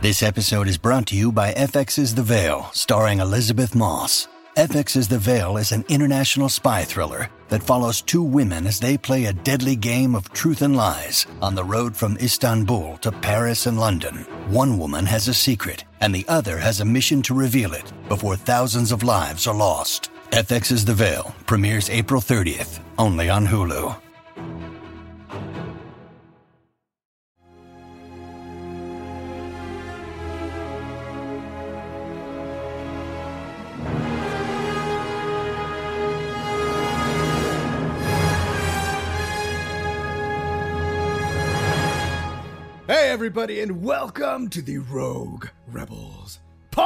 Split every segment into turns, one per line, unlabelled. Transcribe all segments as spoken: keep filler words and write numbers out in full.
This episode is brought to you by F X's The Veil, starring Elizabeth Moss. F X's The Veil is an international spy thriller that follows two women as they play a deadly game of truth and lies on the road from Istanbul to Paris and London. One woman has a secret, and the other has a mission to reveal it before thousands of lives are lost. F X's The Veil premieres April thirtieth, only on Hulu.
Hey everybody, and welcome to the Rogue Rebels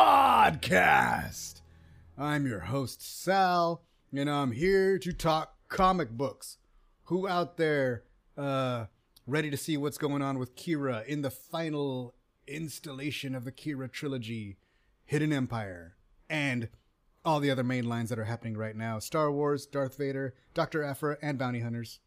podcast. I'm your host Sal, and I'm here to talk comic books. Who out there uh ready to see what's going on with Kira in the final installation of the Kira trilogy, Hidden Empire, and all the other main lines that are happening right now? Star Wars, Darth Vader, Doctor Aphra, and Bounty Hunters.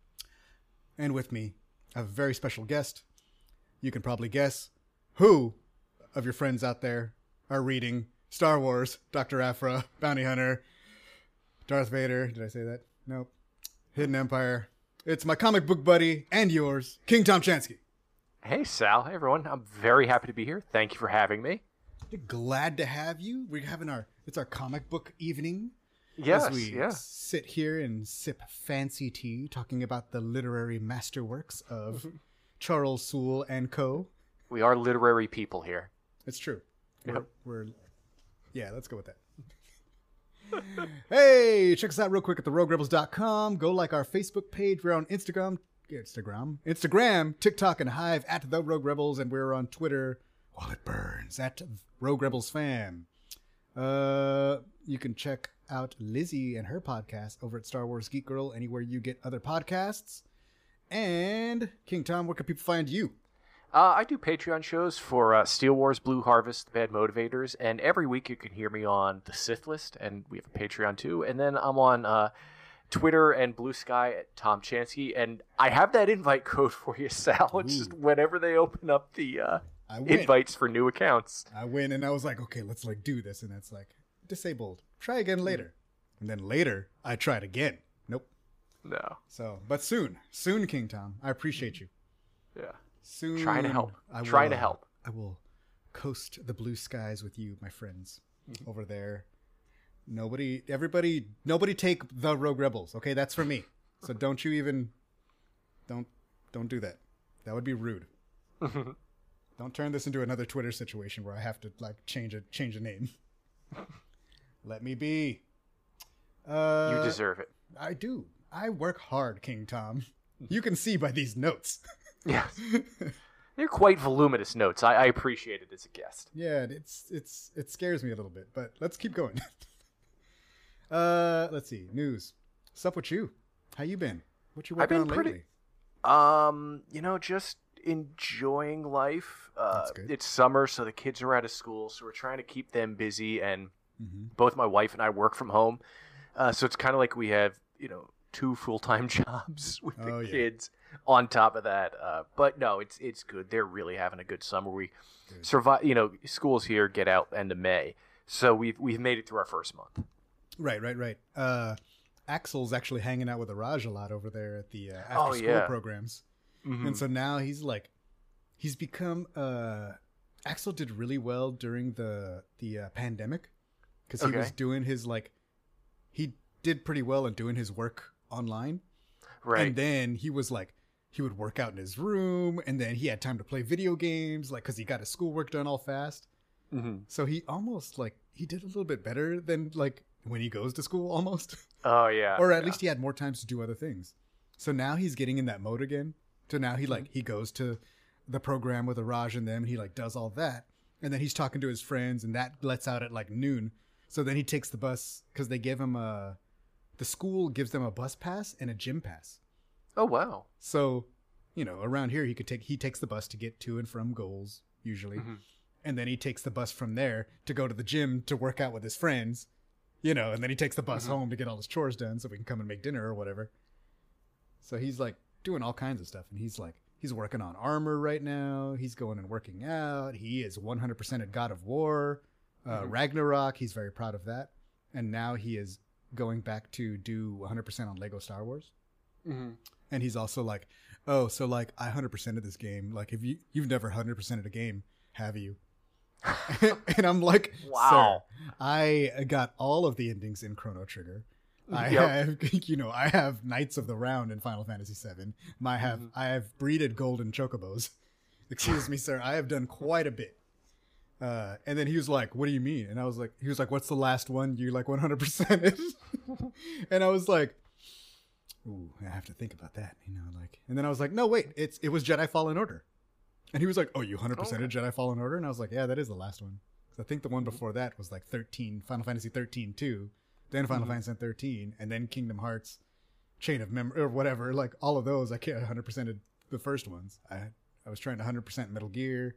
And with me, I have a very special guest. You can probably guess who of your friends out there are reading Star Wars, Doctor Aphra, Bounty Hunter, Darth Vader. Did I say that? Nope. Hidden Empire. It's my comic book buddy and yours, King Tom Chansky.
Hey, Sal. Hey, everyone. I'm very happy to be here. Thank you for having me.
Glad to have you. We're having our, it's our comic book evening.
Yes,
as we
yeah.
sit here and sip fancy tea, talking about the literary masterworks of Charles Soule and co.
We are literary people here.
It's true.
Yep.
We're, we're yeah, let's go with that. Hey, check us out real quick at the rogue rebels dot com. Go like our Facebook page. We're on Instagram, Instagram, Instagram, TikTok, and Hive at The Rogue Rebels, and we're on Twitter while it burns at Rogue Rebels Fan. Uh, you can check out Lizzie and her podcast over at Star Wars Geek Girl, anywhere you get other podcasts. And King Tom, where can people find you?
Uh, I do Patreon shows for uh, Steel Wars, Blue Harvest, Bad Motivators, and every week you can hear me on The Sith List, and we have a Patreon too. And then I'm on uh, Twitter and Blue Sky at Tom Chansky, and I have that invite code for you, Sal. It's just whenever they open up the uh, invites for new accounts.
I win, and I was like, okay, let's like do this, and it's like disabled. Try again later, and then later I tried again. Nope.
No.
So, but soon, soon, King Tom. I appreciate you.
Yeah.
Soon.
Trying to help.
I will,
Trying to help.
I will coast the blue skies with you, my friends, over there. Nobody, everybody, nobody take the Rogue Rebels. Okay, that's for me. So don't you even, don't, don't do that. That would be rude. Don't turn this into another Twitter situation where I have to like change a change a name. Let me be. Uh,
You deserve it.
I do. I work hard, King Tom. You can see by these notes.
Yes. They're quite voluminous notes. I, I appreciate it as a guest.
Yeah, it's it's it scares me a little bit, but let's keep going. uh, let's see. News. What's up with you? How you been? What you working
I've
on
been
lately?
pretty. Um, you know, just enjoying life. Uh,
That's good.
It's summer, so the kids are out of school, so we're trying to keep them busy. And
Mm-hmm.
both my wife and I work from home, uh, so it's kind of like we have, you know, two full-time jobs with the
Oh, yeah.
kids on top of that. Uh, but no, it's it's good. They're really having a good summer. We
Good.
survive. You know, schools here get out end of May, so we've we've made it through our first month.
Right, right, right. Uh, Axel's actually hanging out with Araj a lot over there at the uh, after
Oh,
school
yeah.
programs,
Mhm.
and so now he's like, he's become. Uh, Axel did really well during the the uh, pandemic because he
Okay.
was doing his like, he did pretty well in doing his work online.
Right.
And then he was like, he would work out in his room, and then he had time to play video games, like, because he got his schoolwork done all fast.
hmm
So he almost, like, he did a little bit better than, like, when he goes to school, almost.
Oh yeah.
or at
yeah.
least he had more times to do other things. So now he's getting in that mode again. So now he, like, he goes to the program with Araj and them, and he, like, does all that. And then he's talking to his friends, and that lets out at, like, noon. So then he takes the bus, because they give him a, the school gives them a bus pass and a gym pass.
Oh wow.
So, you know, around here he could take he takes the bus to get to and from goals usually,
Mhm.
and then he takes the bus from there to go to the gym to work out with his friends, you know, and then he takes the bus
Mhm.
home to get all his chores done so we can come and make dinner or whatever. So he's like doing all kinds of stuff, and he's like He's working on armor right now. He's going and working out. He is one hundred percent at God of War. Uh, mm-hmm. Ragnarok, he's very proud of that. And now he is going back to do one hundred percent on Lego Star Wars. Mm-hmm. And he's also like, oh, so like I one hundred percent of this game. Like, if you, you've never one hundred percent of a game, have you? And I'm like, wow. Sir, I got all of the endings in Chrono Trigger. I yep. have, you know, I have Knights of the Round in Final Fantasy seven. My have, mm-hmm. I have breeded golden chocobos. Excuse me, sir. I have done quite a bit. Uh, and then he was like, what do you mean? And I was like, he was like, what's the last one you like one hundred percent? And I was like, ooh, I have to think about that, you know, like, and then I was like, no, wait, it's, it was Jedi Fallen Order. And he was like, oh, you one hundred percent okay. Jedi Fallen Order? And I was like, yeah, that is the last one. I think the one before that was like thirteen, Final Fantasy thirteen two, then Final mm-hmm. Fantasy thirteen, and then Kingdom Hearts, Chain of Memory, or whatever. Like, all of those, I can't one hundred percent the first ones. I I was trying to one hundred percent Metal Gear,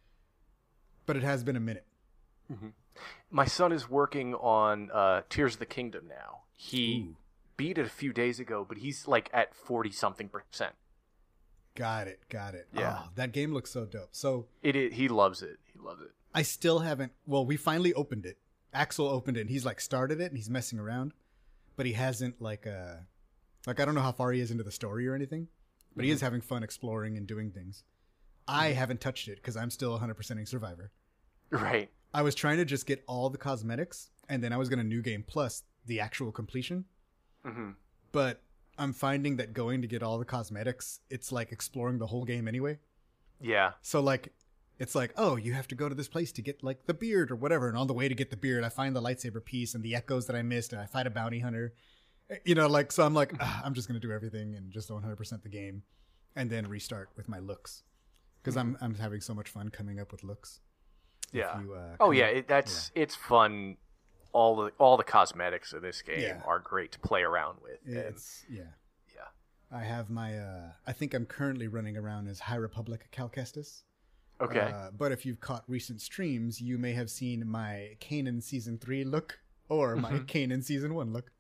but it has been a minute.
Mm-hmm. My son is working on uh, Tears of the Kingdom now. He Ooh. beat it a few days ago, but he's like at forty-something percent.
Got it, got it. Yeah. Oh, that game looks so dope. So
it is, he loves it. He loves it.
I still haven't, well, we finally opened it. Axel opened it, and he's like started it, and he's messing around, but he hasn't like, uh, like I don't know how far he is into the story or anything, but mm-hmm. he is having fun exploring and doing things. I haven't touched it because I'm still one hundred percenting Survivor.
Right.
I was trying to just get all the cosmetics, and then I was going to New Game Plus the actual completion. Mm-hmm. But I'm finding that going to get all the cosmetics, it's like exploring the whole game anyway.
Yeah.
So like, it's like, oh, you have to go to this place to get like the beard or whatever. And on the way to get the beard, I find the lightsaber piece and the echoes that I missed, and I fight a bounty hunter. You know, like, so I'm like, ah, I'm just going to do everything and just one hundred percent the game and then restart with my looks. Because I'm I'm having so much fun coming up with looks.
Yeah. You, uh, oh yeah, it, that's yeah. It's fun. All the all the cosmetics of this game yeah. are great to play around with.
It's
and,
yeah,
yeah.
I have my. Uh, I think I'm currently running around as High Republic Cal Kestis.
Okay.
Uh, but if you've caught recent streams, you may have seen my Kanan season three look or my mm-hmm. Kanan season one look.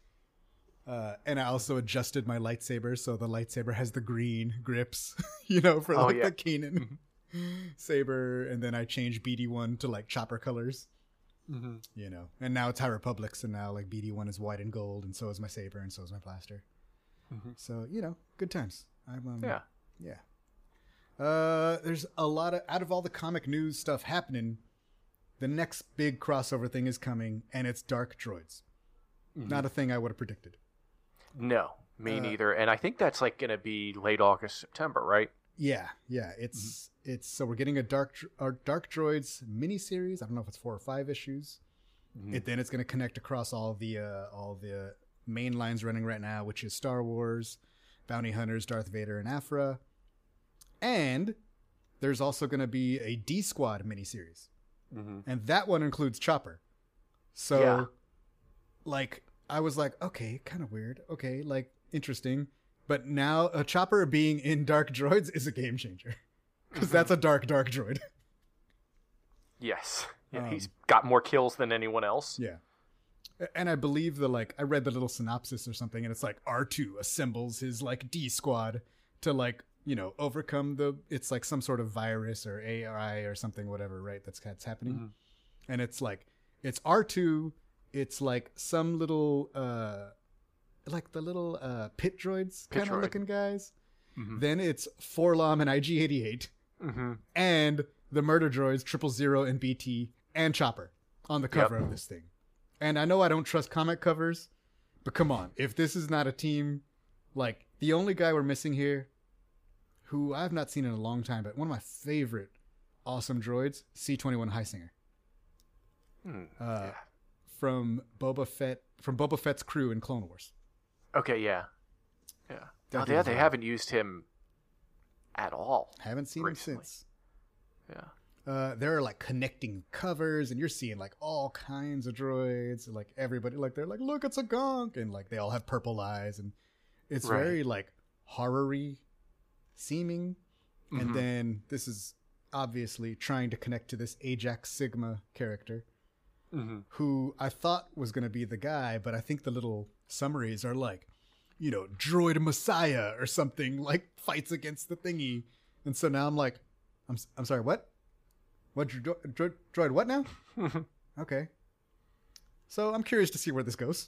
Uh, and I also adjusted my lightsaber so the lightsaber has the green grips, you know, for like oh, yeah. the Kanan saber. And then I changed B D one to like chopper colors, mm-hmm. you know. And now it's High Republic, so now like B D one is white and gold, and so is my saber, and so is my blaster. Mm-hmm. So, you know, good times. I'm, um,
yeah.
Yeah. Uh, there's a lot of, out of all the comic news stuff happening, the next big crossover thing is coming, and it's Dark Droids. Mm-hmm. Not a thing I would have predicted.
No, me uh, neither. And I think that's like going to be late August, September, right?
Yeah, yeah. It's mm-hmm. it's so we're getting a Dark our Dark Droids miniseries. I don't know if it's four or five issues. Mm-hmm. It then it's going to connect across all the uh, all the main lines running right now, which is Star Wars, Bounty Hunters, Darth Vader, and Aphra. And there's also going to be a D Squad miniseries, mm-hmm. and that one includes Chopper. So, yeah. like. I was like, okay, kind of weird. Okay, like, interesting. But now a Chopper being in Dark Droids is a game changer. Because mm-hmm. that's a dark, dark droid.
Yes. Yeah, um, he's got more kills than anyone else.
Yeah. And I believe the, like, I read the little synopsis or something, and it's like R two assembles his, like, D Squad to, like, you know, overcome the, it's like some sort of virus or A I or something, whatever, right? That's, that's happening. Mm-hmm. And it's like, it's R two... It's like some little, uh, like the little uh, pit droids kind of looking guys. Mm-hmm. Then it's Forlom and I G eighty-eight. Mm-hmm. And the murder droids, Triple Zero and B T, and Chopper on the cover yep. of this thing. And I know I don't trust comic covers, but come on. If this is not a team, like, the only guy we're missing here, who I've not seen in a long time, but one of my favorite awesome droids, C twenty-one Highsinger. Hmm. Uh, yeah. From Boba Fett, from Boba Fett's crew in Clone Wars.
Okay, yeah, yeah. Oh, yeah, they haven't used him at all.
Haven't seen recently. him since.
Yeah.
Uh, there are like connecting covers, and you're seeing like all kinds of droids. Like everybody, like they're like, look, it's a gonk, and like they all have purple eyes, and it's right. very like horror-y seeming. Mm-hmm. And then this is obviously trying to connect to this Ajax Sigma character. Mm-hmm. Who I thought was going to be the guy, but I think the little summaries are like, you know, droid messiah or something, like fights against the thingy. And so now I'm like, I'm I'm sorry, what? What dro- dro- droid? What now? Okay. So I'm curious to see where this goes.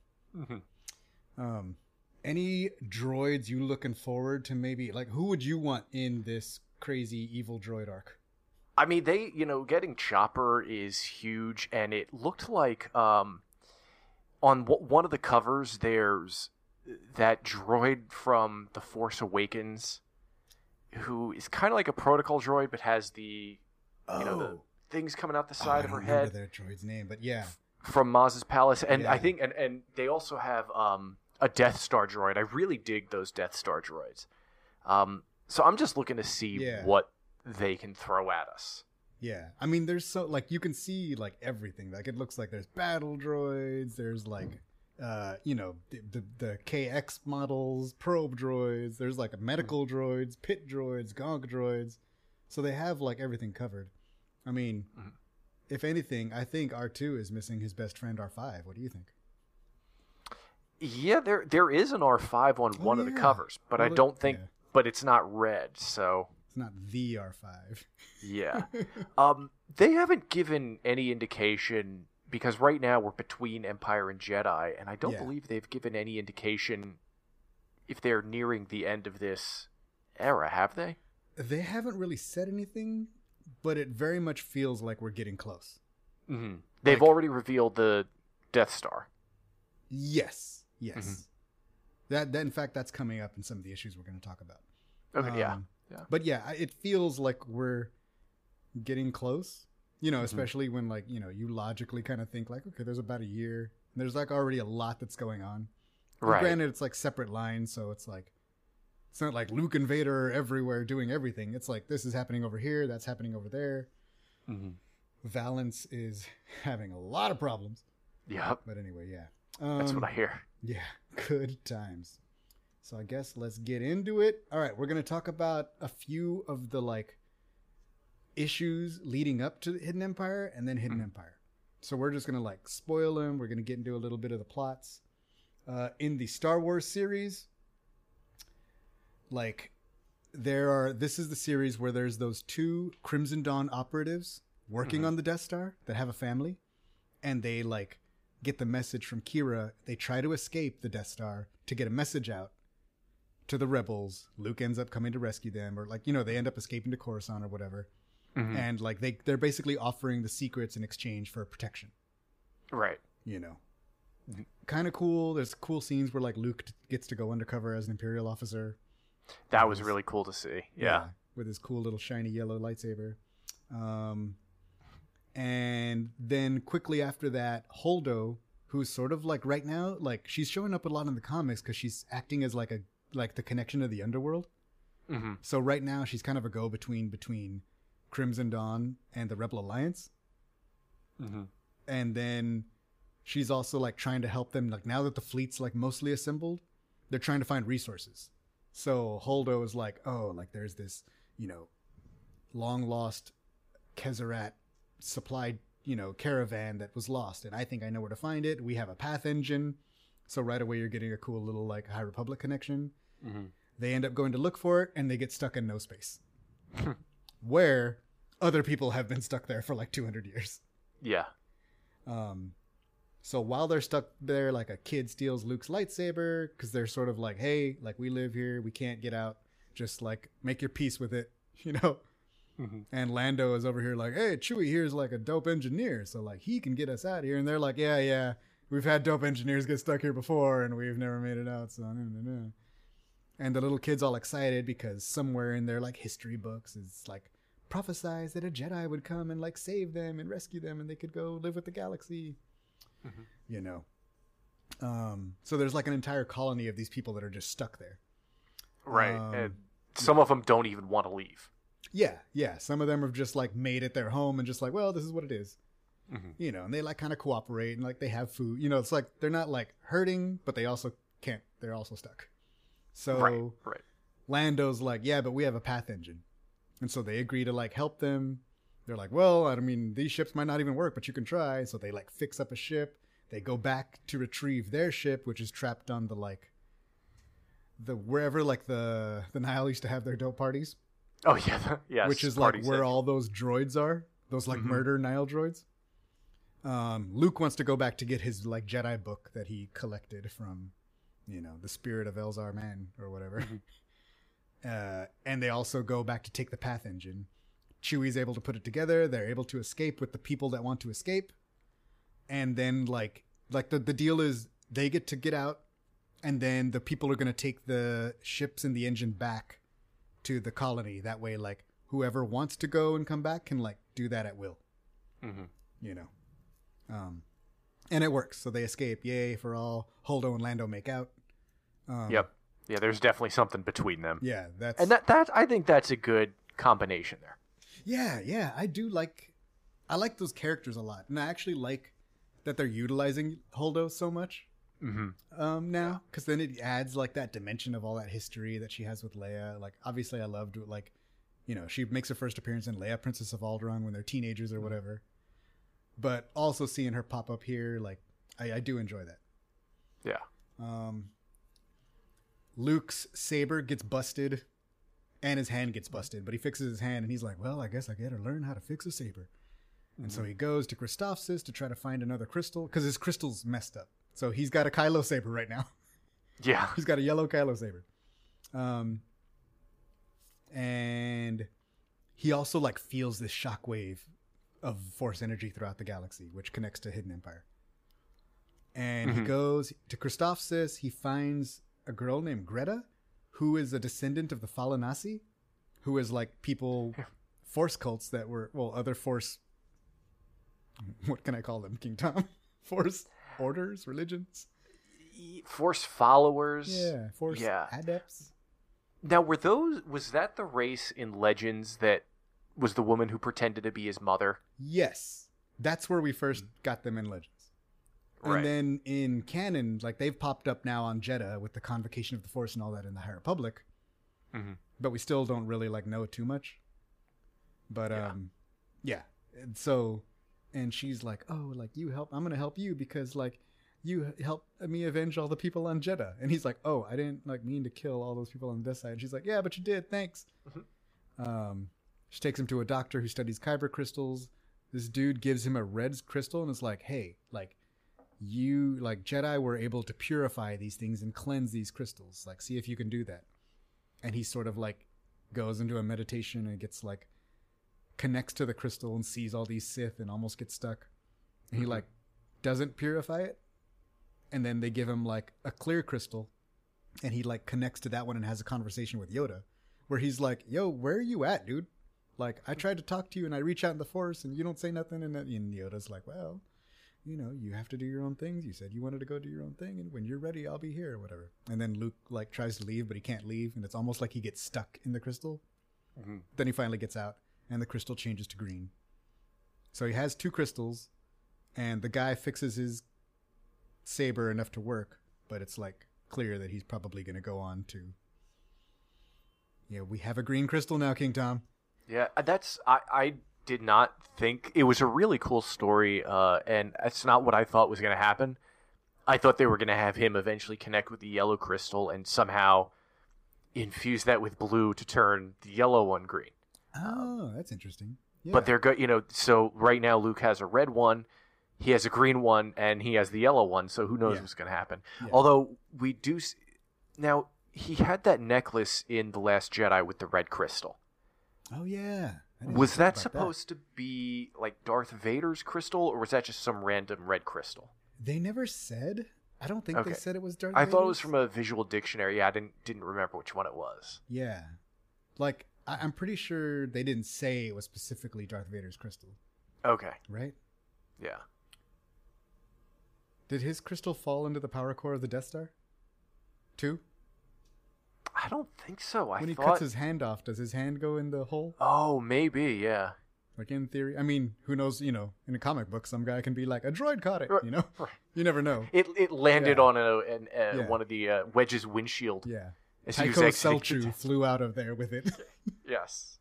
Um, any droids you looking forward to? Maybe like who would you want in this crazy evil droid arc?
I mean, they, you know, getting Chopper is huge, and it looked like um, on w- one of the covers, there's that droid from The Force Awakens, who is kind of like a protocol droid, but has the,
Oh,
you know, the things coming out the
oh,
side
I
of
don't
her
remember
head
their droid's name, but yeah,
from Maz's palace, and
Yeah.
I think, and, and they also have um, a Death Star droid. I really dig those Death Star droids. Um, so I'm just looking to see
Yeah.
what they can throw at us.
yeah. I mean, there's so like you can see like everything. Like it looks like there's battle droids. There's like, uh, you know, the the, the K X models, probe droids. There's like medical droids, pit droids, gonk droids. So they have like everything covered. I mean,
Mhm.
if anything, I think R two is missing his best friend R five. What do you think?
Yeah, there there is an R five on
Oh,
one of the
yeah.
covers, but
Well,
I don't think,
yeah.
but it's not red, so
It's not the R five.
yeah. um, they haven't given any indication, because right now we're between Empire and Jedi, and I don't
Yeah.
believe they've given any indication if they're nearing the end of this era, have they?
They haven't really said anything, but it very much feels like we're getting close.
Mm-hmm. They've
Like-
already revealed the Death Star.
Yes, yes.
Mhm.
That, that, in fact, that's coming up in some of the issues we're going to talk about.
Okay, yeah.
Um,
Yeah.
But yeah, I- it feels like we're getting close. You know,
Mhm.
especially when like you know you logically kind of think like, okay, there's about a year. And there's like already a lot that's going on. And
Right.
Granted, it's like separate lines, so it's like it's not like Luke and Vader are everywhere doing everything. It's like this is happening over here, that's happening over there.
Mm-hmm.
Valance is having a lot of problems.
Yep.
But anyway, yeah.
That's
Um,
what I hear.
Yeah, good times. So I guess let's get into it. All right, we're going to talk about a few of the like issues leading up to Hidden Empire and then Hidden
Mhm.
Empire. So we're just going to like spoil them. We're going to get into a little bit of the plots. Uh, in the Star Wars series, like there are this is the series where there's those two Crimson Dawn operatives working
Mhm.
on the Death Star that have a family, and they like get the message from Kira. They try to escape the Death Star to get a message out to the rebels. Luke ends up coming to rescue them, or like you know they end up escaping to Coruscant or whatever.
Mhm.
And like they they're basically offering the secrets in exchange for protection.
Right.
You know,
Mhm.
kind of cool. There's cool scenes where like Luke t- gets to go undercover as an Imperial officer.
That was
Nice.
really cool to see. Yeah.
with his cool little shiny yellow lightsaber. Um, and then quickly after that, Holdo, who's sort of like right now, like she's showing up a lot in the comics because she's acting as like a like the connection to the underworld.
Mm-hmm.
So right now she's kind of a go between between Crimson Dawn and the Rebel Alliance.
Mm-hmm.
And then she's also like trying to help them. Like now that the fleet's like mostly assembled, they're trying to find resources. So Holdo is like, oh, like there's this, you know, long lost Kezerat supply, you know, caravan that was lost, and I think I know where to find it. We have a path engine, so right away you're getting a cool little like High Republic connection.
Mm-hmm.
They end up going to look for it, and they get stuck in no space, where other people have been stuck there for like two hundred years.
Yeah.
Um, so while they're stuck there, like a kid steals Luke's lightsaber because they're sort of like, hey, like we live here, we can't get out. Just like make your peace with it, you know?
Mm-hmm.
And Lando is over here like, hey, Chewie here's like a dope engineer, so like he can get us out of here. And they're like, yeah, yeah, we've had dope engineers get stuck here before and we've never made it out. So, nah, nah, nah. And the little kid's all excited because somewhere in their like history books is like prophesized that a Jedi would come and like save them and rescue them and they could go live with the galaxy.
Mm-hmm.
You know. Um, so there's like an entire colony of these people that are just stuck there.
Right.
Um,
and some of them don't even want to leave.
Yeah, yeah. Some of them have just like made it their home and just like, well, this is what it is.
Mm-hmm.
You know, and they like kind of cooperate and like they have food. You know, it's like they're not like hurting, but they also can't. They're also stuck. So
Right. Right.
Lando's like, yeah, but we have a path engine. And so they agree to like help them. They're like, well, I mean, these ships might not even work, but you can try. So they like fix up a ship. They go back to retrieve their ship, which is trapped on the like the wherever like the the Nihil used to have their dope parties.
Oh yeah, yes.
Which is like where all those droids are. Those like mm-hmm. murder Nihil droids. Um, Luke wants to go back to get his like Jedi book that he collected from, you know, the spirit of Elzar Mann or whatever. Mm-hmm. uh, and they also go back to take the Path engine. Chewie's able to put it together. They're able to escape with the people that want to escape. And then like like the, the deal is they get to get out, and then the people are going to take the ships and the engine back to the colony. That way, like, whoever wants to go and come back can, like, do that at will. Mm-hmm. You know? Um, and it works. So they escape. Yay for all. Holdo and Lando make out. Um,
yep. Yeah, there's definitely something between them.
Yeah, that's...
And that, that I think that's a good combination there.
Yeah, yeah. I do like... I like those characters a lot. And I actually like that they're utilizing Holdo so much. Mm-hmm. Um, now, because then it adds like that dimension of all that history that she has with Leia. Like, obviously, I loved like, you know, she makes her first appearance in Leia, Princess of Alderaan, when they're teenagers or whatever. But also seeing her pop up here, like, I, I do enjoy that.
Yeah.
Um, Luke's saber gets busted, and his hand gets busted, but he fixes his hand, and he's like, "Well, I guess I gotta learn how to fix a saber." Mm-hmm. And so he goes to Christophsis to try to find another crystal because his crystal's messed up. So he's got a Kylo saber right now.
Yeah.
He's got a yellow Kylo saber. Um, and he also like feels this shockwave of force energy throughout the galaxy, which connects to Hidden Empire. And mm-hmm. he goes to Christophsis. He finds a girl named Greta, who is a descendant of the Falanasi, who is like people, force cults that were, well, other force, what can I call them, King Tom? Force orders, religions,
force followers.
Yeah, force yeah. adepts.
Now, were those was that the race in Legends that was the woman who pretended to be his mother?
Yes, that's where we first got them in Legends. Right. And then in canon, like they've popped up now on Jeddah with the Convocation of the Force and all that in the High Republic. Mm-hmm. But we still don't really like know too much. But yeah. um, yeah. And so. And she's like, "Oh, like you help. I'm gonna help you because like you help me avenge all the people on Jeddah." And he's like, "Oh, I didn't like mean to kill all those people on this side." And she's like, "Yeah, but you did. Thanks." Mm-hmm. Um, she takes him to a doctor who studies kyber crystals. This dude gives him a red crystal and is like, "Hey, like you like Jedi were able to purify these things and cleanse these crystals. Like, see if you can do that." And he sort of like goes into a meditation and gets like. Connects to the crystal and sees all these Sith and almost gets stuck. And he like doesn't purify it. And then they give him like a clear crystal and he like connects to that one and has a conversation with Yoda where he's like, "Yo, where are you at, dude? Like I tried to talk to you and I reach out in the Force and you don't say nothing." And, then, and Yoda's like, "Well, you know, you have to do your own things. You said you wanted to go do your own thing. And when you're ready, I'll be here," or whatever. And then Luke like tries to leave, but he can't leave. And it's almost like he gets stuck in the crystal. Mm-hmm. Then he finally gets out. And the crystal changes to green. So he has two crystals, and the guy fixes his saber enough to work, but it's like clear that he's probably going to go on to. Yeah, we have a green crystal now, King Tom.
Yeah, that's I. I did not think it was a really cool story, uh, and that's not what I thought was going to happen. I thought they were going to have him eventually connect with the yellow crystal and somehow infuse that with blue to turn the yellow one green.
Oh, that's interesting. Yeah.
But they're good, you know. So right now, Luke has a red one, he has a green one, and he has the yellow one. So who knows yeah. what's going to happen? Yeah. Although we do now, he had that necklace in The Last Jedi with the red crystal.
Oh yeah.
Was that supposed that. to be like Darth Vader's crystal, or was that just some random red crystal?
They never said. I don't think okay. they said it was Darth.
I
Vader's.
thought it was from a visual dictionary. Yeah, I didn't didn't remember which one it was.
Yeah, like. I'm pretty sure they didn't say it was specifically Darth Vader's crystal.
Okay.
Right?
Yeah.
Did his crystal fall into the power core of the Death Star? Too?
I don't think so. I
when he
thought...
cuts his hand off, does his hand go in the hole?
Oh, maybe, yeah.
Like in theory. I mean, who knows, you know, in a comic book, some guy can be like, a droid caught it, you know? You never know.
It it landed yeah. on a, an, a yeah. one of the uh, Wedge's windshield.
Yeah. Tycho Selchu flew out of there with it.
Yes.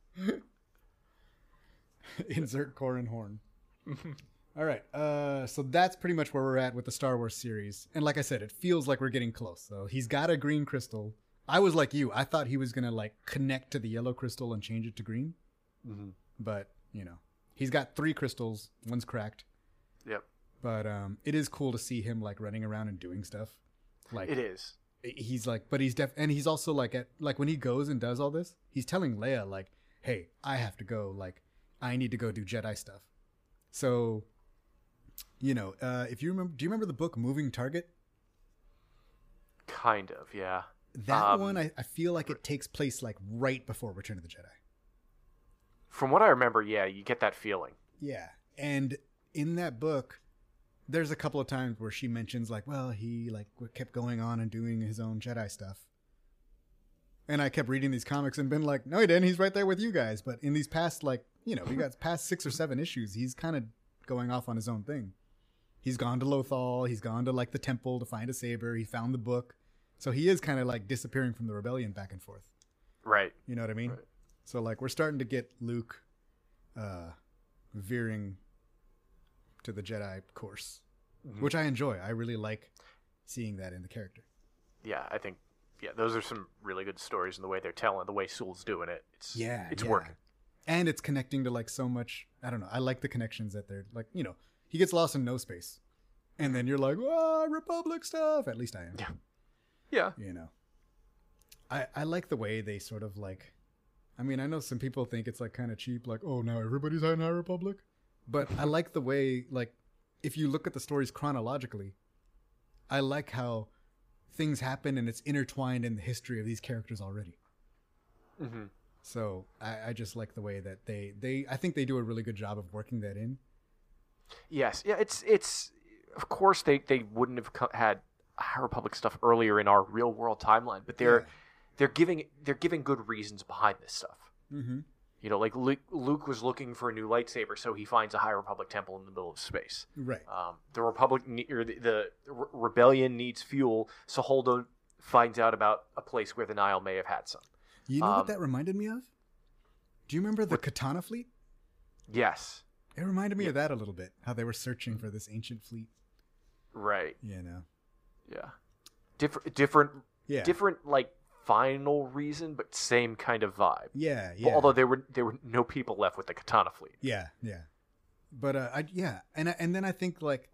Insert core and horn. All right. Uh, so that's pretty much where we're at with the Star Wars series. And like I said, it feels like we're getting close. So he's got a green crystal, I was like you. I thought he was gonna like connect to the yellow crystal and change it to green.
Mm-hmm.
But you know, he's got three crystals. One's cracked.
Yep.
But um, it is cool to see him like running around and doing stuff. Like
it is.
He's like, but he's def, and he's also like at like when he goes and does all this, he's telling Leia like, "Hey, I have to go. Like, I need to go do Jedi stuff." So, you know, uh, if you remember, do you remember the book Moving Target?
Kind of, yeah.
That
um,
one, I, I feel like it takes place like right before Return of the Jedi.
From what I remember, yeah, you get that feeling.
Yeah, and in that book, there's a couple of times where she mentions like, well, he like kept going on and doing his own Jedi stuff. And I kept reading these comics and been like, no, he didn't. He's right there with you guys. But in these past, like, you know, we got past six or seven issues, he's kind of going off on his own thing. He's gone to Lothal. He's gone to like the temple to find a saber. He found the book. So he is kind of like disappearing from the rebellion back and forth.
Right.
You know what I mean?
Right.
So like we're starting to get Luke uh, veering to the Jedi course, mm-hmm. which I enjoy. I really like seeing that in the character.
Yeah, I think, yeah, those are some really good stories in the way they're telling, the way Sewell's doing it. It's,
yeah,
it's
yeah.
working.
And it's connecting to like so much. I don't know. I like the connections that they're like, you know, he gets lost in no space. And then you're like, oh, Republic stuff. At least I am.
Yeah. Yeah.
You know, I, I like the way they sort of like, I mean, I know some people think it's like kind of cheap, like, oh, now everybody's on High Republic. But I like the way, like, if you look at the stories chronologically, I like how things happen and it's intertwined in the history of these characters already.
Mm-hmm.
So I, I just like the way that they, they, I think they do a really good job of working that in.
Yes. Yeah. It's, it's, of course they, they wouldn't have co- had High Republic stuff earlier in our real world timeline, but they're, yeah. they're giving, they're giving good reasons behind this stuff.
Mm-hmm.
You know, like Luke, Luke was looking for a new lightsaber, so he finds a High Republic temple in the middle of space.
Right.
Um, the Republic, ne- or the, the re- rebellion needs fuel, so Holdo finds out about a place where the Nile may have had some.
You know
um,
what that reminded me of? Do you remember the what, Katana fleet?
Yes.
It reminded me yeah. of that a little bit. How they were searching for this ancient fleet.
Right.
You know.
Yeah. Different. Different.
Yeah.
Different. Like. Final reason, but same kind of vibe.
Yeah, yeah.
Although there were there were no people left with the Katana fleet.
Yeah, yeah. But uh, I yeah, and and then I think like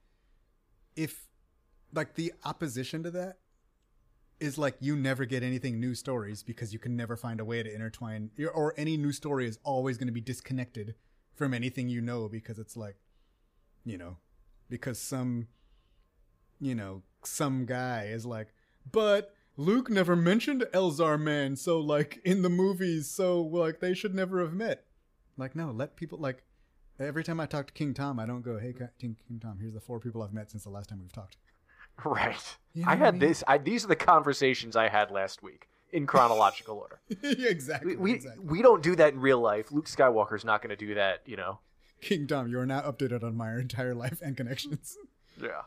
if like the opposition to that is like you never get anything new stories because you can never find a way to intertwine, or any new story is always going to be disconnected from anything you know because it's like, you know, because some, you know, some guy is like, but Luke never mentioned Elzar Man, so, like, in the movies, so, like, they should never have met. Like, no, let people, like, every time I talk to King Tom, I don't go, hey, King, King Tom, here's the four people I've met since the last time we've talked.
Right.
You know
I had
I mean?
this, I, these are the conversations I had last week, in chronological order.
Yeah, exactly.
We, we,
exactly.
we don't do that in real life. Luke Skywalker's not going to do that, you know.
King Tom, you are now updated on my entire life and connections.
Yeah.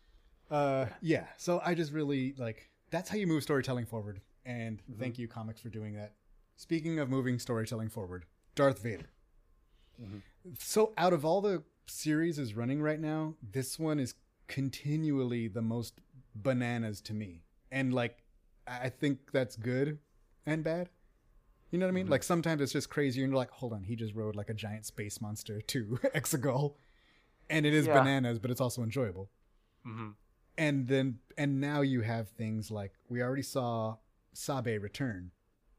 Uh, yeah, so I just really, like... That's how you move storytelling forward, and
mm-hmm.
thank you, comics, for doing that. Speaking of moving storytelling forward, Darth Vader. Mm-hmm. So out of all the series is running right now, this one is continually the most bananas to me. And, like, I think that's good and bad. You know what I mean? Mm-hmm. Like, sometimes it's just crazy, and you're like, hold on, he just rode, like, a giant space monster to Exegol. And it is yeah. bananas, but it's also enjoyable.
Mm-hmm.
And then, and now you have things like, we already saw Sabe return.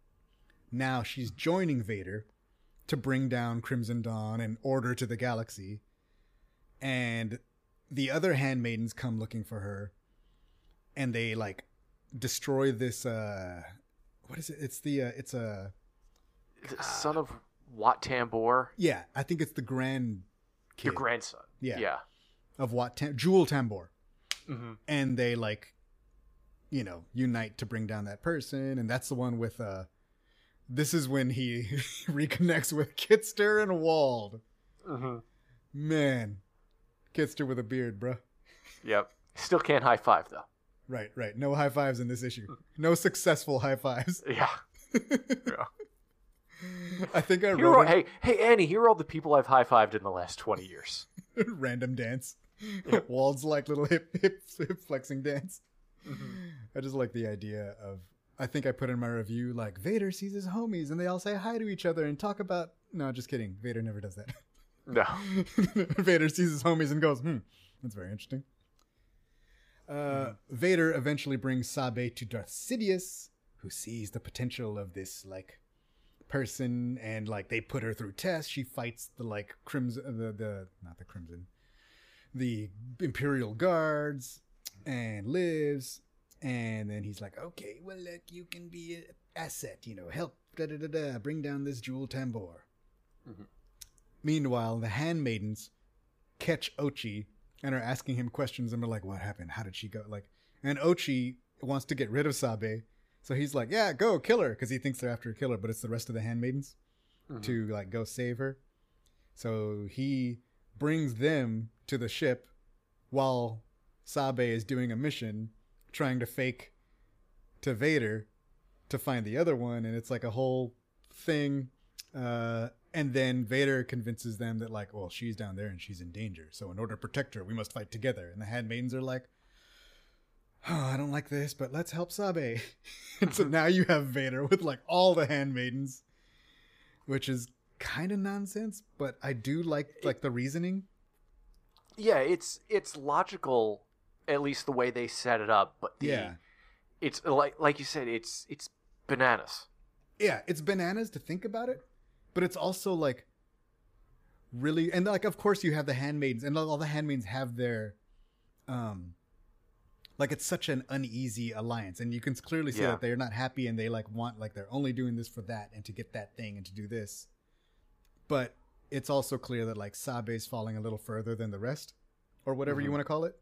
Now she's joining Vader to bring down Crimson Dawn and order to the galaxy. And the other handmaidens come looking for her. And they, like, destroy this, uh, what is it? It's the, uh, it's a...
Uh, son of Wat Tambor.
Yeah, I think it's the grand kid.
Your grandson.
Yeah.
Yeah.
Of Wat Tam- Jewel Tambor.
Mm-hmm.
And they, like, you know, unite to bring down that person. And that's the one with, uh, this is when he reconnects with Kitster and Wald.
Mm-hmm.
Man. Kitster with a beard, bruh.
Yep. Still can't high five, though.
Right, right. No high fives in this issue. No successful high fives.
Yeah. Yeah.
I think I
here
wrote...
Are, hey, hey, Annie, here are all the people I've high fived in the last twenty years.
Random dance. Wald's like little hip hip, hip flexing dance. Mm-hmm. I just like the idea of I think I put in my review, like, Vader sees his homies and they all say hi to each other and talk about... No, just kidding. Vader never does that.
No.
Vader sees his homies and goes, hmm, that's very interesting. Uh, mm-hmm. Vader eventually brings Sabe to Darth Sidious, who sees the potential of this, like, person, and, like, they put her through tests. She fights the, like, Crimson... The, the Not the Crimson. The Imperial Guards, and lives... And then he's like, okay, well, look, you can be an asset, you know, help, da da da da, bring down this Jewel Tambor. Mm-hmm. Meanwhile, the handmaidens catch Ochi and are asking him questions, and they're like, what happened? How did she go? Like, and Ochi wants to get rid of Sabe, so he's like, yeah, go, kill her, because he thinks they're after a killer, but it's the rest of the handmaidens mm-hmm. to, like, go save her. So he brings them to the ship while Sabe is doing a mission, trying to fake to Vader to find the other one, and it's like a whole thing. Uh, and then Vader convinces them that, like, well, she's down there and she's in danger, so in order to protect her, we must fight together. And the handmaidens are like, oh, I don't like this, but let's help Sabe. And so now you have Vader with, like, all the handmaidens, which is kind of nonsense, but I do like like the reasoning.
Yeah, it's it's logical. At least the way they set it up, but the,
yeah,
it's like like you said, it's it's bananas.
Yeah, it's bananas to think about it, but it's also like really, and like of course you have the handmaidens, and all the handmaidens have their, um, like it's such an uneasy alliance, and you can clearly see yeah. that they're not happy, and they like want like they're only doing this for that, and to get that thing, and to do this, but it's also clear that like Sabe's falling a little further than the rest, or whatever mm-hmm. you want to call it.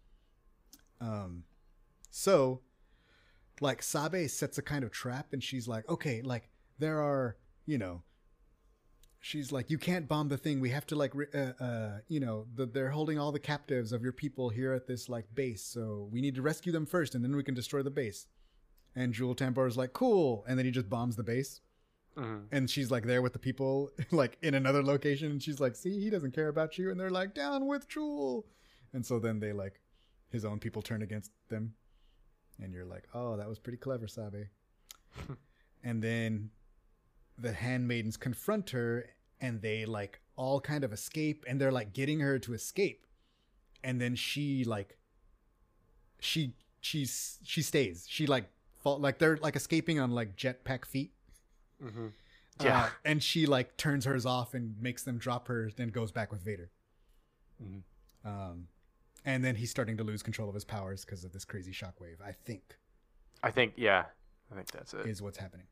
Um, so, like, Sabe sets a kind of trap, and she's like, okay, like, there are, you know, she's like, you can't bomb the thing. We have to, like, uh, uh, you know, the, they're holding all the captives of your people here at this, like, base, so we need to rescue them first, and then we can destroy the base. And Jewel Tambor is like, cool, and then he just bombs the base. Mm-hmm. And she's, like, there with the people, like, in another location, and she's like, see, he doesn't care about you, and they're like, down with Jewel! And so then they, like, his own people turn against them, and you're like, oh, that was pretty clever, Sabe. And then the handmaidens confront her, and they like all kind of escape, and they're like getting her to escape, and then she like she she's she stays she like fall like they're like escaping on like jetpack feet. Mm-hmm. Yeah. Uh, and she like turns hers off and makes them drop her, then goes back with Vader. Mm-hmm. um And then he's starting to lose control of his powers because of this crazy shockwave, I think.
I think, yeah. I think that's it.
Is what's happening.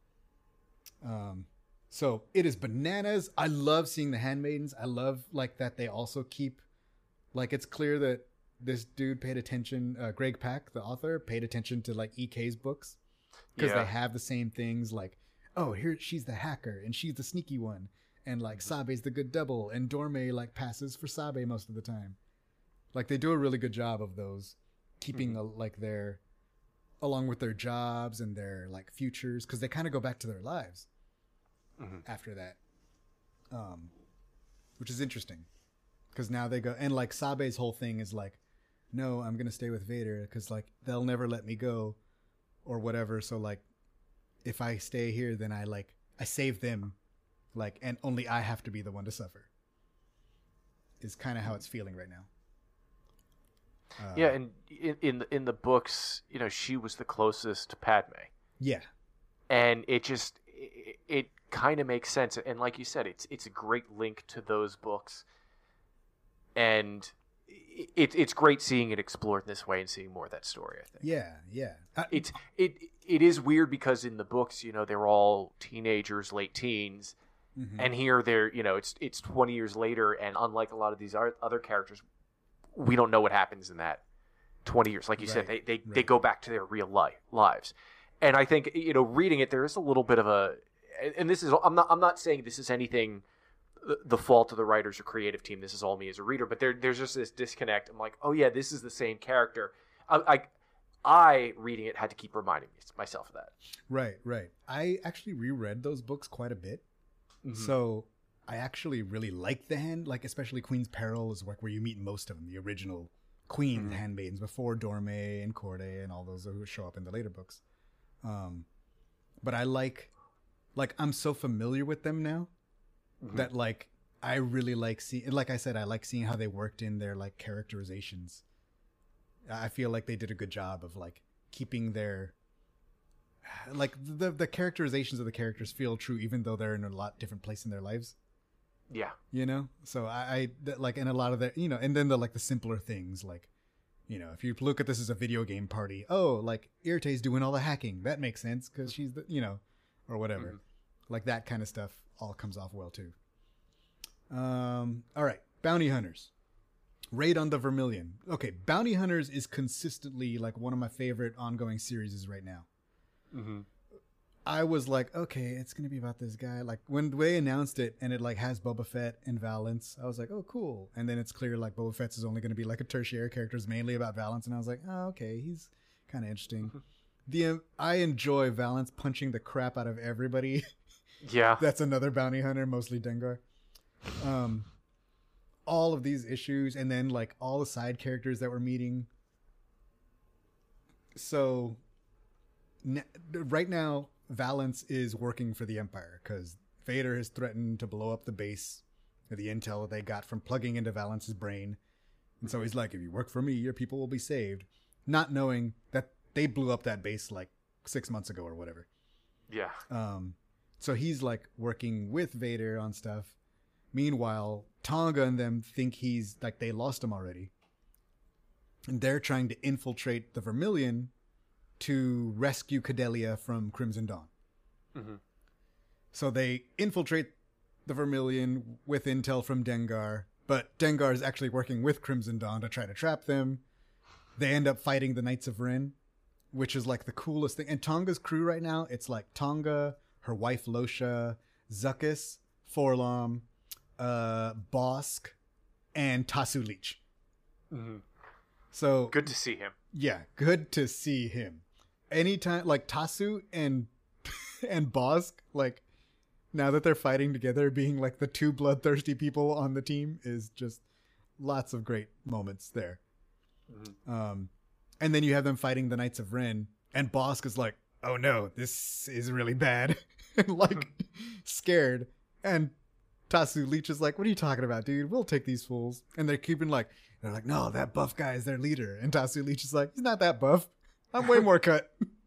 Um, so it is bananas. I love seeing the handmaidens. I love, like, that they also keep... Like, it's clear that this dude paid attention... Uh, Greg Pak, the author, paid attention to, like, E K's books. Because yeah. they have the same things, like, oh, here she's the hacker, and she's the sneaky one. And, like, Sabe's the good double, and Dorme, like, passes for Sabe most of the time. Like, they do a really good job of those, keeping, mm-hmm. a, like, their, along with their jobs and their, like, futures, because they kind of go back to their lives mm-hmm. after that, um, which is interesting, because now they go, and, like, Sabe's whole thing is, like, no, I'm going to stay with Vader, because, like, they'll never let me go, or whatever, so, like, if I stay here, then I, like, I save them, like, and only I have to be the one to suffer, is kind of how it's feeling right now. Uh,
yeah, and in, in the in the books, you know, she was the closest to Padme.
Yeah,
and it just it, it kind of makes sense. And like you said, it's it's a great link to those books, and it it's great seeing it explored in this way and seeing more of that story. I think.
Yeah, yeah. Uh,
it's it it is weird because in the books, you know, they're all teenagers, late teens, mm-hmm. and here they're you know it's it's twenty years later, and unlike a lot of these other characters, we don't know what happens in that twenty years. Like you right, said, they they, right. they go back to their real life lives. And I think, you know, reading it, there is a little bit of a, and this is, I'm not, I'm not saying this is anything, the fault of the writers or creative team. This is all me as a reader, but there, there's just this disconnect. I'm like, oh yeah, this is the same character. I, I, I reading it had to keep reminding myself of that.
Right, right. I actually reread those books quite a bit. Mm-hmm. So I actually really like the hand, like especially Queen's Peril is like where you meet most of them, the original Queen mm-hmm. handmaidens before Dorme and Corday and all those who show up in the later books. Um, but I like, like, I'm so familiar with them now mm-hmm. that, like, I really like seeing, like I said, I like seeing how they worked in their, like, characterizations. I feel like they did a good job of, like, keeping their, like, the the characterizations of the characters feel true, even though they're in a lot different place in their lives.
Yeah.
You know? So I, I like, and a lot of the, you know, and then the, like, the simpler things, like, you know, if you look at this as a video game party, oh, like, Irte's doing all the hacking. That makes sense, because she's the, you know, or whatever. Mm-hmm. Like, that kind of stuff all comes off well, too. Um, all right. Bounty Hunters. Raid on the Vermilion. Okay, Bounty Hunters is consistently, like, one of my favorite ongoing series right now. Mm-hmm. I was like, okay, it's going to be about this guy. Like, when they announced it and it, like, has Boba Fett and Valance, I was like, oh, cool. And then it's clear, like, Boba Fett's is only going to be, like, a tertiary character. It's mainly about Valance. And I was like, oh, okay, he's kind of interesting. Mm-hmm. The um, I enjoy Valance punching the crap out of everybody.
Yeah.
That's another bounty hunter, mostly Dengar. Um... all of these issues, and then, like, all the side characters that we're meeting. So n- right now Valance is working for the Empire because Vader has threatened to blow up the base, the intel they got from plugging into Valance's brain. And so he's like, if you work for me, your people will be saved, not knowing that they blew up that base like six months ago or whatever.
Yeah.
Um so he's, like, working with Vader on stuff. Meanwhile, Tonga and them think he's, like, they lost him already. And they're trying to infiltrate the Vermilion to rescue Cadelia from Crimson Dawn. Mm-hmm. So they infiltrate the Vermilion with intel from Dengar, but Dengar is actually working with Crimson Dawn to try to trap them. They end up fighting the Knights of Ren, which is, like, the coolest thing. And Tonga's crew right now, it's, like, Tonga, her wife Losha, Zuckuss, Forlom, Uh, Bosk, and Tasu Leech. Mm-hmm. So
good to see him.
Yeah, good to see him. Anytime, like, Tasu and and Bosk, like, now that they're fighting together, being, like, the two bloodthirsty people on the team is just lots of great moments there. Mm-hmm. Um, and then you have them fighting the Knights of Ren, and Bosk is like, "Oh no, this is really bad," and, like, scared. And Tasu Leech is like, what are you talking about, dude? We'll take these fools. And they're keeping, like, they're like, no, that buff guy is their leader. And Tasu Leech is like, he's not that buff. I'm way more cut.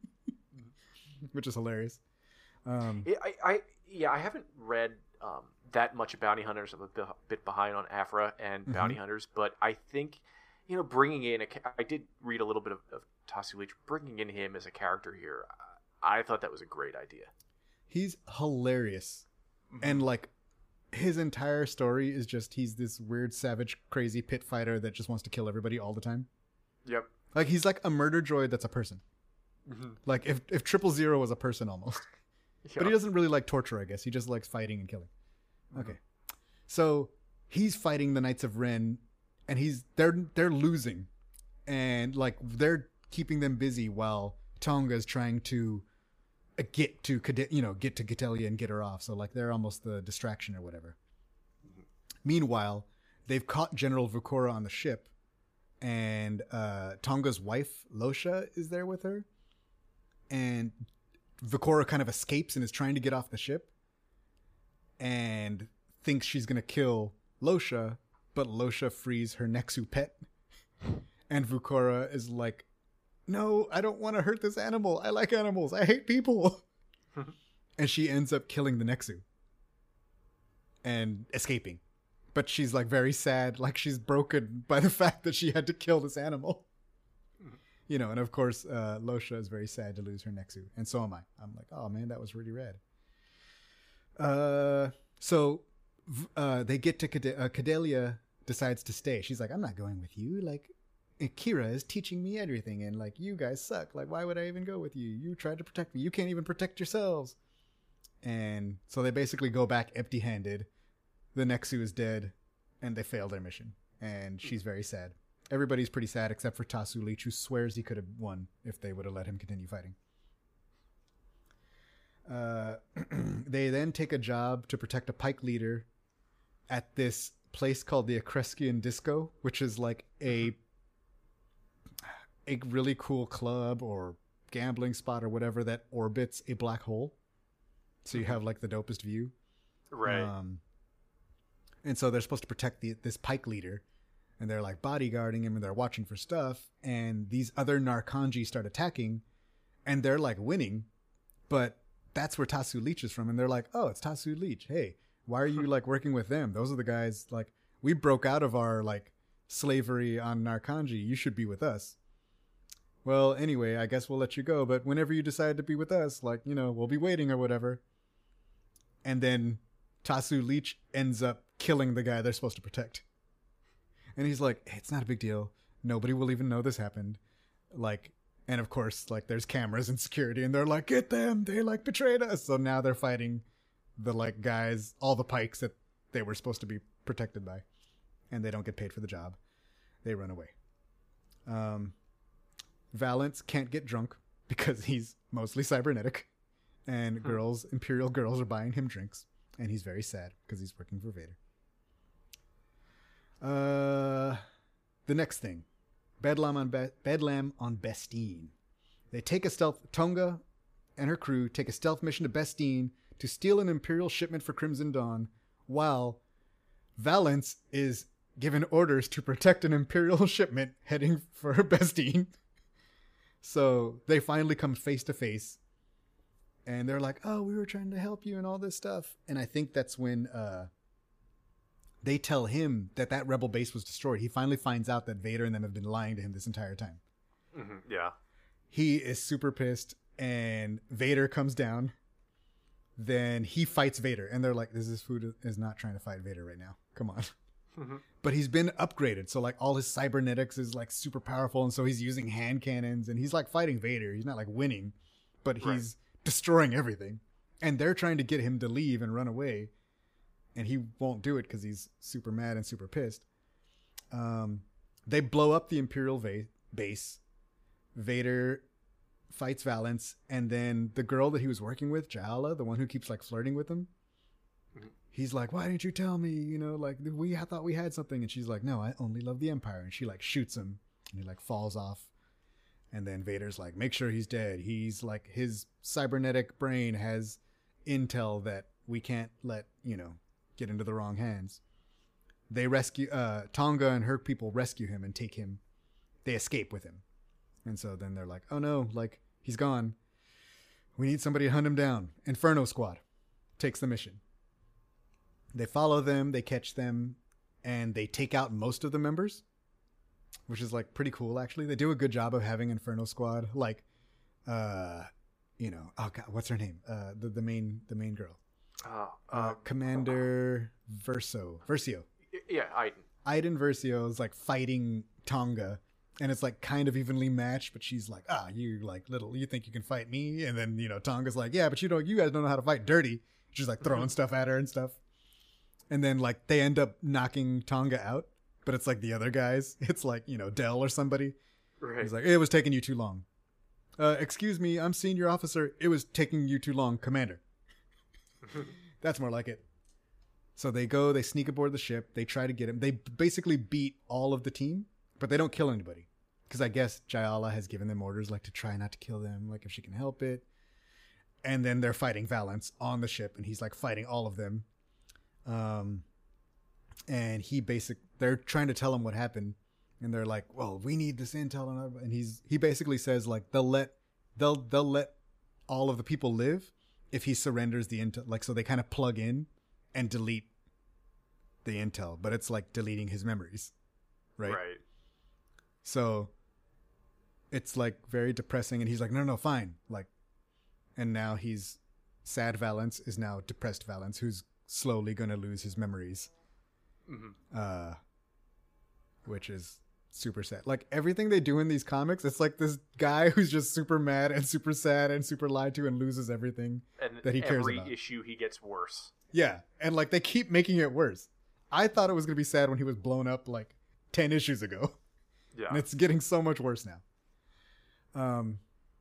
Which is hilarious. Um,
I, I, yeah, I haven't read um, that much of Bounty Hunters. I'm a bit behind on Aphra and mm-hmm. Bounty Hunters, but I think, you know, bringing in, a, I did read a little bit of, of Tasu Leech, bringing in him as a character here, I thought that was a great idea.
He's hilarious. Mm-hmm. And, like, his entire story is just he's this weird, savage, crazy pit fighter that just wants to kill everybody all the time.
Yep.
Like, he's like a murder droid that's a person. Mm-hmm. Like, if, if Triple Zero was a person almost. Yep. But he doesn't really like torture, I guess. He just likes fighting and killing. Mm-hmm. Okay. So, he's fighting the Knights of Ren, and he's they're they're losing. And, like, they're keeping them busy while Tonga's trying to get to, you know, get to Cadelia and get her off. So, like, they're almost the distraction or whatever. Mm-hmm. Meanwhile, they've caught General Vukora on the ship, and uh, Tonga's wife, Losha, is there with her. And Vukora kind of escapes and is trying to get off the ship and thinks she's going to kill Losha, but Losha frees her Nexu pet. And Vukora is like, no, I don't want to hurt this animal. I like animals. I hate people. And she ends up killing the Nexu and escaping. But she's, like, very sad. Like, she's broken by the fact that she had to kill this animal. You know, and of course, uh, Losha is very sad to lose her Nexu. And so am I. I'm like, oh, man, that was really rad. Uh, so uh, they get to Cade- uh, Cadelia decides to stay. She's like, I'm not going with you. Like, Kira is teaching me everything, and, like, you guys suck. Like, why would I even go with you? You tried to protect me. You can't even protect yourselves. And so they basically go back empty-handed. The Nexu is dead, and they fail their mission. And she's very sad. Everybody's pretty sad except for Tasu Leech, who swears he could have won if they would have let him continue fighting. Uh, they then take a job to protect a Pike leader at this place called the Akreskian Disco, which is like a a really cool club or gambling spot or whatever that orbits a black hole. So you have like the dopest view.
Right.
Um, and so they're supposed to protect the, this Pike leader, and they're like bodyguarding him and they're watching for stuff. And these other Narkanji start attacking and they're like winning, but that's where Tasu Leech is from. And they're like, oh, it's Tasu Leech. Hey, why are you like working with them? Those are the guys, like, we broke out of our like slavery on Narkanji. You should be with us. Well, anyway, I guess we'll let you go. But whenever you decide to be with us, like, you know, we'll be waiting or whatever. And then Tasu Leech ends up killing the guy they're supposed to protect. And he's like, hey, it's not a big deal. Nobody will even know this happened. Like, and of course, like, there's cameras and security, and they're like, get them. They like betrayed us. So now they're fighting the like guys, all the Pikes that they were supposed to be protected by. And they don't get paid for the job. They run away. Um, Valance can't get drunk because he's mostly cybernetic. And hmm. girls, Imperial girls, are buying him drinks. And he's very sad because he's working for Vader. Uh, the next thing. Bedlam on, Be- Bedlam on Bestine. They take a stealth... Tonga and her crew take a stealth mission to Bestine to steal an Imperial shipment for Crimson Dawn, while Valance is given orders to protect an Imperial shipment heading for Bestine. So they finally come face to face. And they're like, oh, we were trying to help you and all this stuff. And I think that's when uh, they tell him that that rebel base was destroyed. He finally finds out that Vader and them have been lying to him this entire time.
Mm-hmm. Yeah. He
is super pissed, and Vader comes down. Then he fights Vader. And they're like, this is food is not trying to fight Vader right now. Come on. Mm-hmm. But he's been upgraded. So like all his cybernetics is like super powerful. And so he's using hand cannons. And he's like fighting Vader. He's not like winning. But he's... Right. destroying everything, and they're trying to get him to leave and run away, and he won't do it because he's super mad and super pissed. Um, they blow up the Imperial va- base. Vader fights Valance, and then the girl that he was working with, Jaala, the one who keeps like flirting with him, mm-hmm. he's like, why didn't you tell me? You know, like we I thought we had something, and she's like, no, I only love the Empire, and she like shoots him, and he like falls off. And then Vader's like, make sure he's dead. He's like, his cybernetic brain has intel that we can't let, you know, get into the wrong hands. They rescue, uh, Tonga and her people rescue him and take him. They escape with him. And so then they're like, oh no, like, he's gone. We need somebody to hunt him down. Inferno Squad takes the mission. They follow them, they catch them, and they take out most of the members. Which is like pretty cool, actually. They do a good job of having Inferno Squad, like, uh, you know, oh god, what's her name? Uh, the the main the main girl,
uh,
uh, uh, Commander uh, Verso, Versio.
Yeah, Iden.
Iden Versio is like fighting Tonga, and it's like kind of evenly matched. But she's like, ah, you like little, you think you can fight me? And then you know Tonga's like, yeah, but you don't, you guys don't know how to fight dirty. She's like throwing stuff at her and stuff, and then like they end up knocking Tonga out. But it's like the other guys. It's like, you know, Dell or somebody. Right. He's like, it was taking you too long. Uh, excuse me, I'm senior officer. It was taking you too long, Commander. That's more like it. So they go, they sneak aboard the ship. They try to get him. They basically beat all of the team, but they don't kill anybody. Because I guess Jaala has given them orders, like, to try not to kill them, like, if she can help it. And then they're fighting Valance on the ship, and he's, like, fighting all of them. Um... And he basic, they're trying to tell him what happened, and they're like, "Well, we need this intel," and, and he's he basically says like they'll let they'll they'll let all of the people live if he surrenders the intel. Like so, they kind of plug in and delete the intel, but it's like deleting his memories, right?
Right.
So it's like very depressing, and he's like, "No, no, fine." Like, and now he's sad. Valance is now depressed. Valance, who's slowly going to lose his memories. Mm-hmm. Uh, which is super sad. Like everything they do in these comics, it's like this guy who's just super mad and super sad and super lied to and loses everything
and
that he cares about.
Every issue he gets worse.
Yeah, and like they keep making it worse. I thought it was gonna be sad when he was blown up like ten issues ago.
Yeah,
and it's getting so much worse now. Um.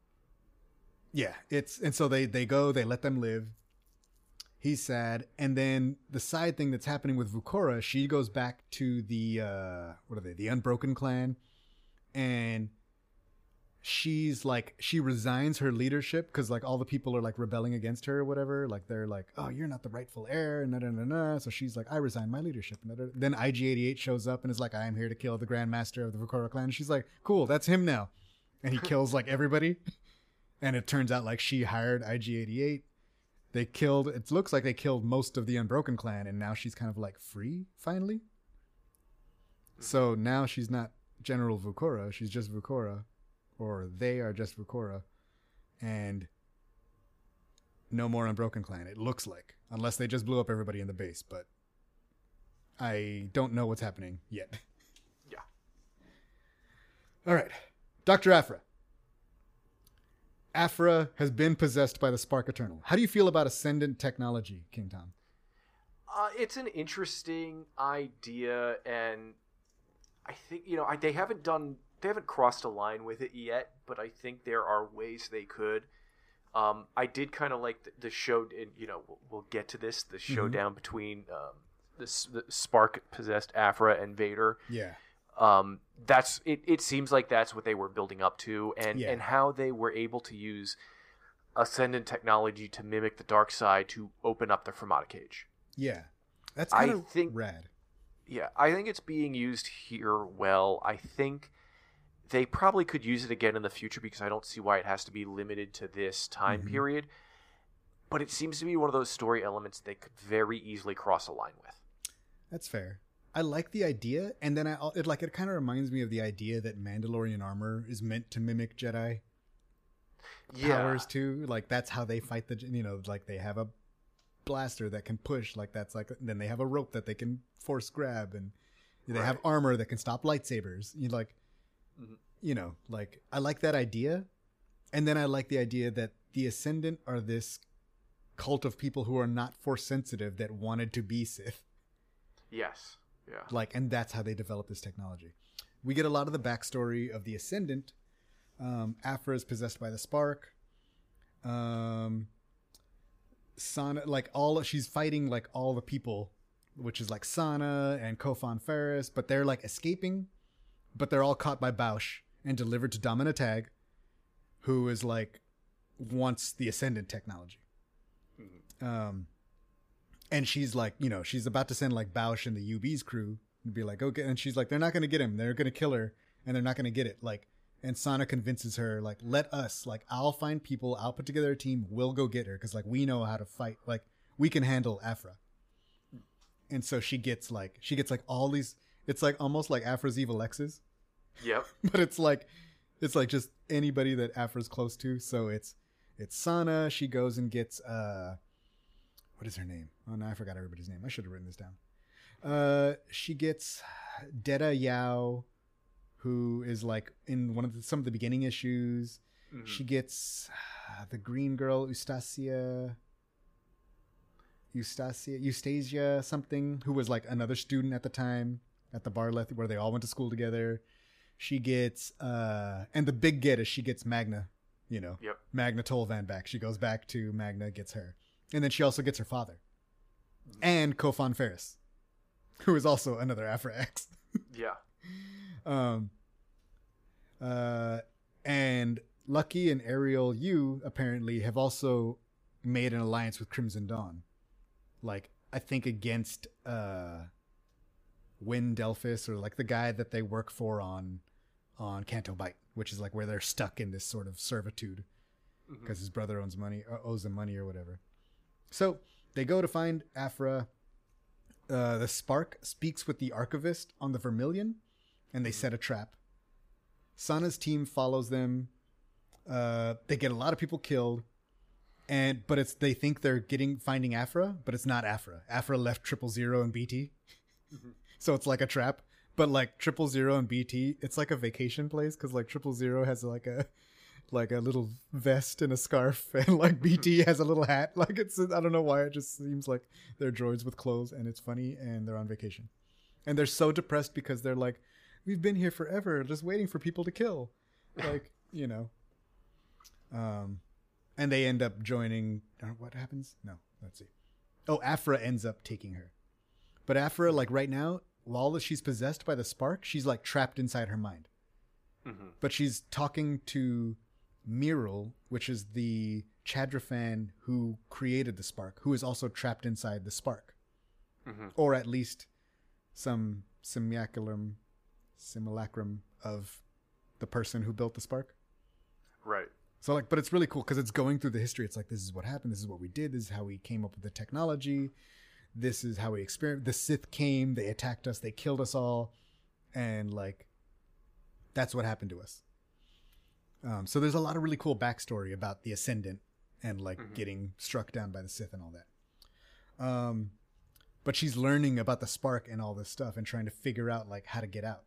Yeah, it's and so they they go, they let them live. He's sad, and then the side thing that's happening with Vukora, she goes back to the uh, what are they? The Unbroken Clan, and she's like, she resigns her leadership because like all the people are like rebelling against her or whatever. Like they're like, oh, you're not the rightful heir. And, nah, nah, nah, nah. So she's like, I resign my leadership. And then I G eighty-eight shows up and is like, I am here to kill the Grand Master of the Vukora clan. And she's like, cool, that's him now. And he kills like everybody. And it turns out like she hired I G eighty-eight. They killed, it looks like they killed most of the Unbroken clan. And now she's kind of like free finally. So now she's not General Vukora. She's just Vukora. Or they are just Vukora, and no more Unbroken Clan, it looks like. Unless they just blew up everybody in the base, but I don't know what's happening yet.
Yeah.
All right. Doctor Aphra. Aphra has been possessed by the Spark Eternal. How do you feel about Ascendant technology, King Tom?
Uh, it's an interesting idea, and I think, you know, I, they haven't done... They haven't crossed a line with it yet, but I think there are ways they could. Um, I did kind of like the, the show, and you know, we'll, we'll get to this, the showdown mm-hmm. between um, the, the Spark-possessed Aphra and Vader.
Yeah.
Um, that's it. It seems like that's what they were building up to, and
yeah.
and how they were able to use Ascendant technology to mimic the dark side to open up the Fermata cage.
Yeah, that's kind of
think,
rad.
Yeah, I think it's being used here well. I think they probably could use it again in the future because I don't see why it has to be limited to this time mm-hmm. period. But it seems to be one of those story elements they could very easily cross a line with.
That's fair. I like the idea, and then I it like it kind of reminds me of the idea that Mandalorian armor is meant to mimic Jedi
yeah.
powers too. Like that's how they fight the you know like they have a blaster that can push, like that's like then they have a rope that they can force grab, and they right. have armor that can stop lightsabers. You like. Mm-hmm. You know, like I like that idea, and then I like the idea that the Ascendant are this cult of people who are not force sensitive that wanted to be Sith.
Yes, yeah.
Like, and that's how they develop this technology. We get a lot of the backstory of the Ascendant. Um, Aphra is possessed by the Spark. Um, Sana, like all she's fighting like all the people, which is like Sana and Kofan Ferris, but they're like escaping. But they're all caught by Bausch and delivered to Domina Tag, who is like wants the Ascendant technology. Mm-hmm. Um, and she's like, you know, she's about to send like Bausch and the U B's crew and be like, okay. And she's like, they're not going to get him. They're going to kill her, and they're not going to get it. Like, and Sana convinces her, like, let us, like, I'll find people. I'll put together a team. We'll go get her because like we know how to fight. Like we can handle Aphra. And so she gets like she gets like all these. It's like almost like Aphra's evil exes.
Yep.
But it's like it's like just anybody that Aphra's close to. So it's it's Sana. She goes and gets uh what is her name? Oh no, I forgot everybody's name. I should have written this down. Uh she gets Deta Yao, who is like in one of the, some of the beginning issues. Mm-hmm. She gets uh, the green girl, Eustacia Eustacia Eustasia something, who was like another student at the time at the Barleth where they all went to school together. She gets uh and the big get is she gets Magna, you know.
Yep.
Magna Tolvan back. She goes back to Magna, gets her. And then she also gets her father. And Kofan Ferris, who is also another Aphra X.
Yeah.
Um uh and Lucky and Ariel Yu apparently have also made an alliance with Crimson Dawn. Like, I think against uh Win Delphus, or like the guy that they work for on on Canto Bight, which is like where they're stuck in this sort of servitude because mm-hmm. his brother owns money or owes them money or whatever. So they go to find Aphra. Uh, the Spark speaks with the Archivist on the Vermilion, and they mm-hmm. set a trap. Sana's team follows them. Uh, they get a lot of people killed, and but it's they think they're getting finding Aphra, but it's not Aphra. Aphra left Triple Zero and B T. Mm-hmm. So it's like a trap, but like Triple Zero and B T, it's like a vacation place because like Triple Zero has like a like a little vest and a scarf, and like B T has a little hat. Like it's I don't know why, it just seems like they're droids with clothes, and it's funny, and they're on vacation, and they're so depressed because they're like, we've been here forever, just waiting for people to kill, like you know. Um, and they end up joining. What happens? No, let's see. Oh, Aphra ends up taking her. But Aphra, like right now, while she's possessed by the Spark, she's like trapped inside her mind.
Mm-hmm.
But she's talking to Miral, which is the Chadrafan who created the spark, who is also trapped inside the spark.
Mm-hmm.
Or at least some simulacrum, simulacrum of the person who built the spark.
Right.
So like, but it's really cool because it's going through the history. It's like, this is what happened. This is what we did. This is how we came up with the technology. This is how we experienced. The Sith came, they attacked us, they killed us all. And like, that's what happened to us. Um, so there's a lot of really cool backstory about the Ascendant and like mm-hmm. getting struck down by the Sith and all that. Um, but she's learning about the spark and all this stuff and trying to figure out like how to get out.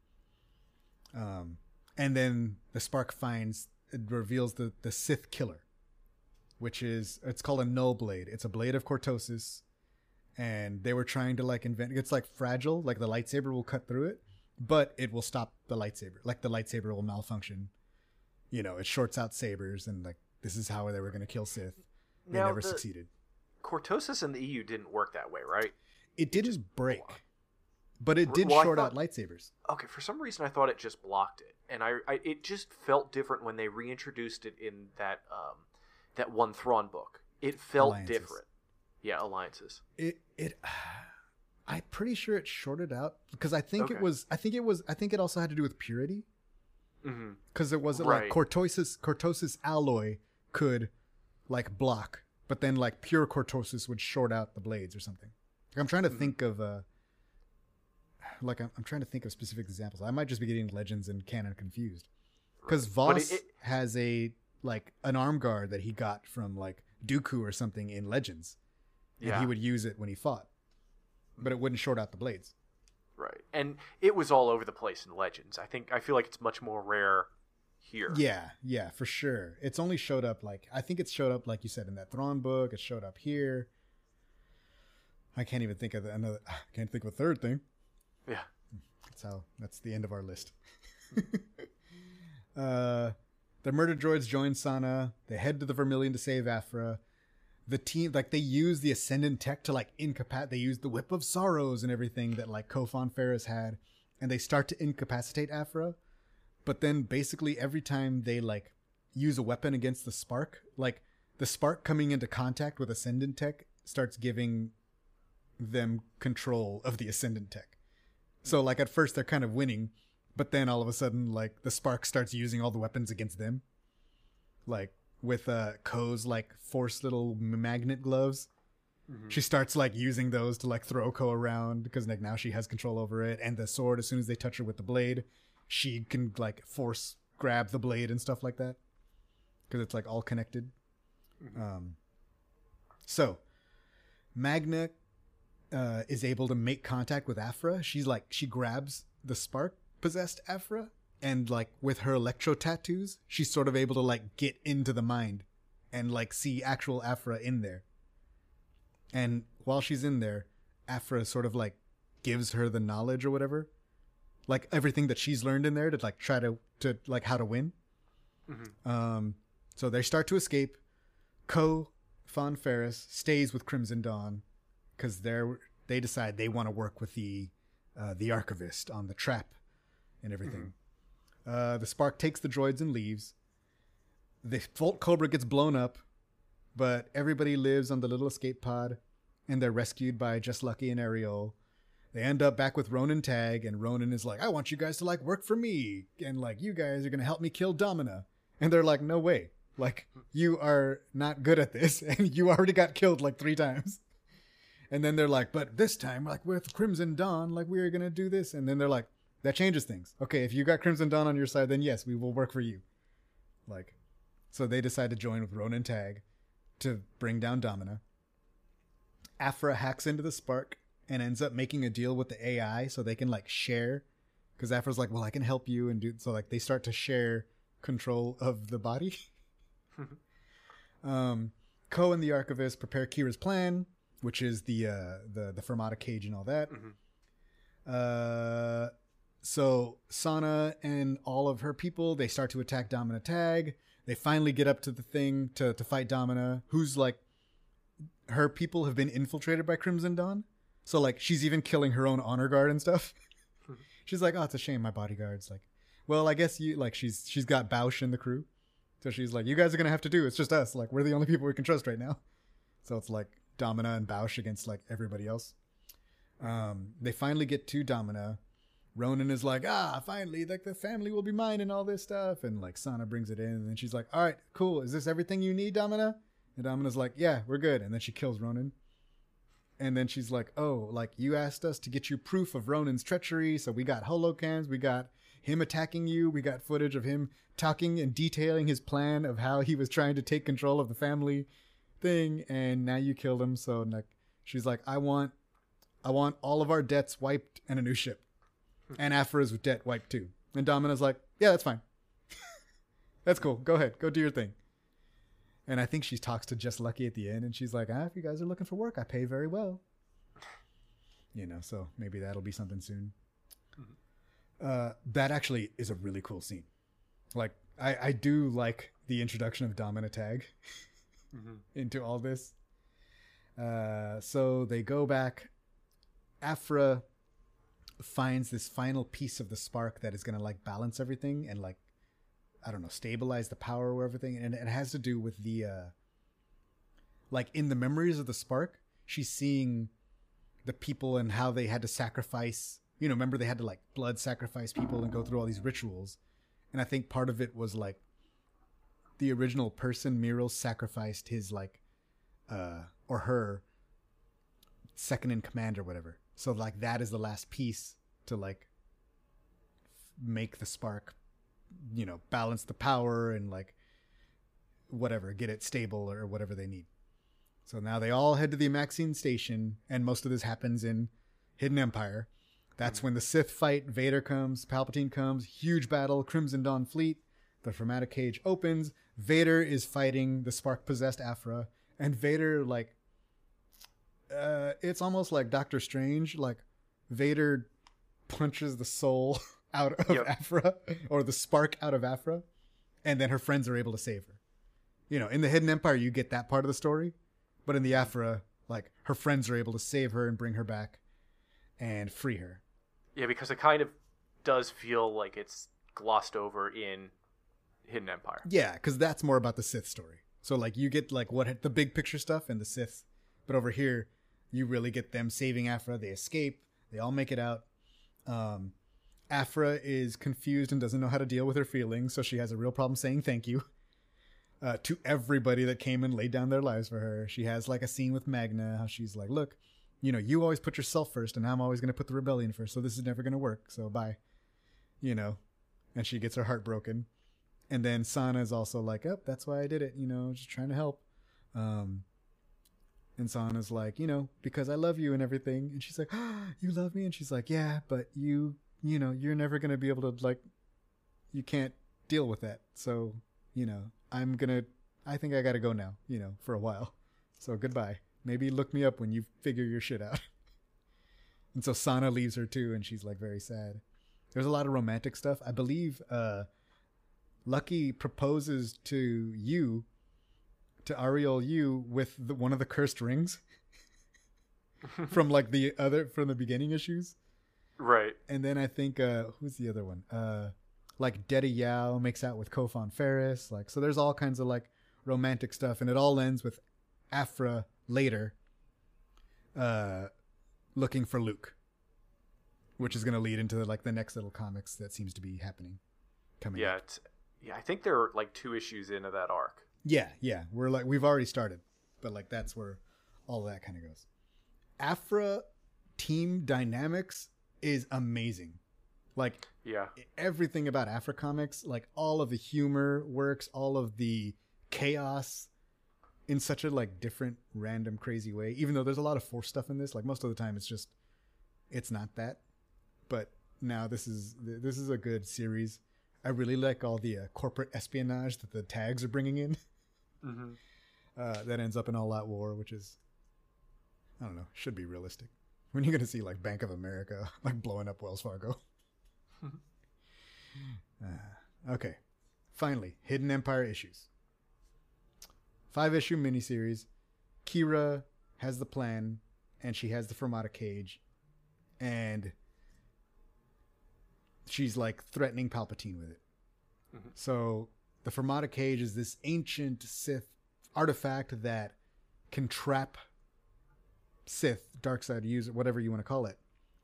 Um, and then the spark finds, it reveals the, the Sith killer, which is, it's called a null blade. It's a blade of Cortosis. And they were trying to like invent, it's like fragile, like the lightsaber will cut through it, but it will stop the lightsaber. Like the lightsaber will malfunction. You know, it shorts out sabers, and like this is how they were going to kill Sith. They
now,
never
the
succeeded.
Cortosis in the E U didn't work that way, right?
It didn't
just
break, but it did
well,
short
thought,
out lightsabers.
Okay, for some reason I thought it just blocked it, and I, I it just felt different when they reintroduced it in that um that one Thrawn book. It felt
Alliances.
different. Yeah, alliances.
It it. I'm pretty sure it shorted out because I think
Okay.
it was. I think it was. I think it also had to do with purity.
Mm-hmm.
Because it wasn't
Right.
like Cortosis. Cortosis alloy could like block, but then like pure Cortosis would short out the blades or something. Like, I'm trying to
Mhm.
think of uh like I'm, I'm trying to think of specific examples. I might just be getting Legends and canon confused because
Right.
Voss
But it- it-
has a like an arm guard that he got from like Dooku or something in Legends, and
Yeah.
he would use it when he fought, but it wouldn't short out the blades.
Right, and it was all over the place in Legends. I think I feel like it's much more rare here.
Yeah, yeah, for sure. It's only showed up like I think it's showed up like you said in that Thrawn book. It showed up here. I can't even think of the, another. I can't think of a third thing.
Yeah.
That's how. That's the end of our list. uh, the murder droids join Sana. They head to the Vermilion to save Aphra. The team, like they use the Ascendant tech to like incapacitate. They use the Whip of Sorrows and everything that like Kofan Ferris had, and they start to incapacitate Aphra. But then basically every time they like use a weapon against the spark, like the spark coming into contact with Ascendant tech starts giving them control of the Ascendant tech. So like at first they're kind of winning, but then all of a sudden like the spark starts using all the weapons against them. Like with uh Ko's like force little magnet gloves. Mm-hmm. She starts like using those to like throw Ko around because like now she has control over it, and the sword, as soon as they touch her with the blade, she can like force grab the blade and stuff like that because it's like all connected. Mm-hmm. Um so Magna uh is able to make contact with Aphra. She's like she grabs the spark possessed Aphra, and like with her electro tattoos she's sort of able to like get into the mind and like see actual Aphra in there. And while she's in there, Aphra sort of like gives her the knowledge or whatever, like everything that she's learned in there to like try to to like how to win. Mm-hmm. Um so they start to escape. Ko Fan Ferris stays with Crimson Dawn because they're they decide they want to work with the uh the archivist on the trap and everything. Mm-hmm. Uh the spark takes the droids and leaves. The Volt Cobra gets blown up, but everybody lives on the little escape pod, and they're rescued by Just Lucky and Ariel. They end up back with Ronan Tag, and Ronan is like, I want you guys to like work for me, and like you guys are gonna help me kill Domina. And they're like, no way, like you are not good at this, and you already got killed like three times. And then they're like, but this time, like with Crimson Dawn, like we're gonna do this. And then they're like, that changes things. Okay, if you got Crimson Dawn on your side, then yes, we will work for you. Like, so they decide to join with Ronan Tag to bring down Domina. Aphra hacks into the spark and ends up making a deal with the A I so they can like share, because Aphra's like, well, I can help you, and do so like they start to share control of the body. um Ko and the Archivist prepare Kira's plan, which is the uh the the Fermata cage and all that. Mm-hmm. uh so Sana and all of her people, they start to attack Domina Tag. They finally get up to the thing to to fight Domina, who's like, her people have been infiltrated by Crimson Dawn. So like she's even killing her own honor guard and stuff. She's like, oh, it's a shame my bodyguard's like, well, I guess you like she's she's got Bausch in the crew, so she's like, you guys are gonna have to do. It's just us. Like we're the only people we can trust right now. So it's like Domina and Bausch against like everybody else. Um, they finally get to Domina. Ronan is like, ah, finally, like the family will be mine and all this stuff. And like Sana brings it in, and then she's like, all right, cool. Is this everything you need, Domina? And Domina's like, yeah, we're good. And then she kills Ronan. And then she's like, oh, like you asked us to get you proof of Ronan's treachery. So we got holocams. We got him attacking you. We got footage of him talking and detailing his plan of how he was trying to take control of the family thing. And now you killed him. So like, she's like, I want, I want all of our debts wiped and a new ship. And Afra's debt wiped too. And Domina's like, yeah, that's fine. That's cool. Go ahead. Go do your thing. And I think she talks to Just Lucky at the end, and she's like, ah, if you guys are looking for work, I pay very well. You know, so maybe that'll be something soon. Mm-hmm. Uh, that actually is a really cool scene. Like, I, I do like the introduction of Domina Tag mm-hmm. into all this. Uh, so they go back. Afra finds this final piece of the spark that is going to like balance everything and like, I don't know, stabilize the power or everything. And it has to do with the, uh, like in the memories of the spark, she's seeing the people and how they had to sacrifice, you know, remember they had to like blood sacrifice people and go through all these rituals. And I think part of it was like the original person, Miro, sacrificed his like, uh, or her second in command or whatever. So like that is the last piece to like make the spark, you know, balance the power and like whatever, get it stable or whatever they need. So now they all head to the Amaxian station, and most of this happens in Hidden Empire. That's mm-hmm. when the Sith fight. Vader comes, Palpatine comes, huge battle, Crimson Dawn fleet. The Chromatic Cage opens. Vader is fighting the spark-possessed Afra, and Vader, like, uh, it's almost like Doctor Strange. Like, Vader punches the soul out of yep. Afra, or the spark out of Afra, and then her friends are able to save her. You know, in the Hidden Empire, you get that part of the story, but in the Afra, like, her friends are able to save her and bring her back and free her.
Yeah, because it kind of does feel like it's glossed over in Hidden Empire.
Yeah, because that's more about the Sith story. So, like, you get, like, what the big picture stuff in the Sith, but over here, you really get them saving Afra. They escape. They all make it out. Um... Afra is confused and doesn't know how to deal with her feelings, so she has a real problem saying thank you uh, to everybody that came and laid down their lives for her. She has like a scene with Magna, how she's like, look, you know, you always put yourself first, and I'm always going to put the rebellion first, so this is never going to work, so bye. You know, and she gets her heart broken. And then Sana is also like, oh, that's why I did it, you know, just trying to help. Um, and Sana's like, you know, because I love you and everything. And she's like, oh, you love me? And she's like, yeah, but you... you know, you're never going to be able to, like, you can't deal with that. So, you know, I'm going to, I think I got to go now, you know, for a while. So goodbye. Maybe look me up when you figure your shit out. And so Sana leaves her too, and she's like very sad. There's a lot of romantic stuff. I believe uh, Lucky proposes to you, to Ariel Yu, with the, one of the cursed rings from like the other, from the beginning issues.
Right.
And then I think, uh, who's the other one? Uh, like Deta Yao makes out with Kofan Ferris. Like, so there's all kinds of like romantic stuff, and it all ends with Afra later, uh, looking for Luke, which is going to lead into like the next little comics that seems to be happening. Coming.
Yeah. It's, yeah. I think there are like two issues into that arc.
Yeah. Yeah. We're like, we've already started, but like, that's where all of that kind of goes. Afra team dynamics is amazing. Like,
yeah,
everything about Afra Comics, like all of the humor works, all of the chaos in such a like different, random, crazy way. Even though there's a lot of Force stuff in this, like most of the time it's just, it's not that. But now this is this is a good series. I really like all the uh, corporate espionage that the tags are bringing in. Mm-hmm. Uh, that ends up in All Out War, which is, I don't know, should be realistic. When you're going to see like Bank of America like blowing up Wells Fargo. uh, okay. Finally, Hidden Empire issues. Five issue miniseries. Kira has the plan, and she has the Fermata Cage, and she's like threatening Palpatine with it. Mm-hmm. So the Fermata Cage is this ancient Sith artifact that can trap Sith, dark side user, whatever you want to call it.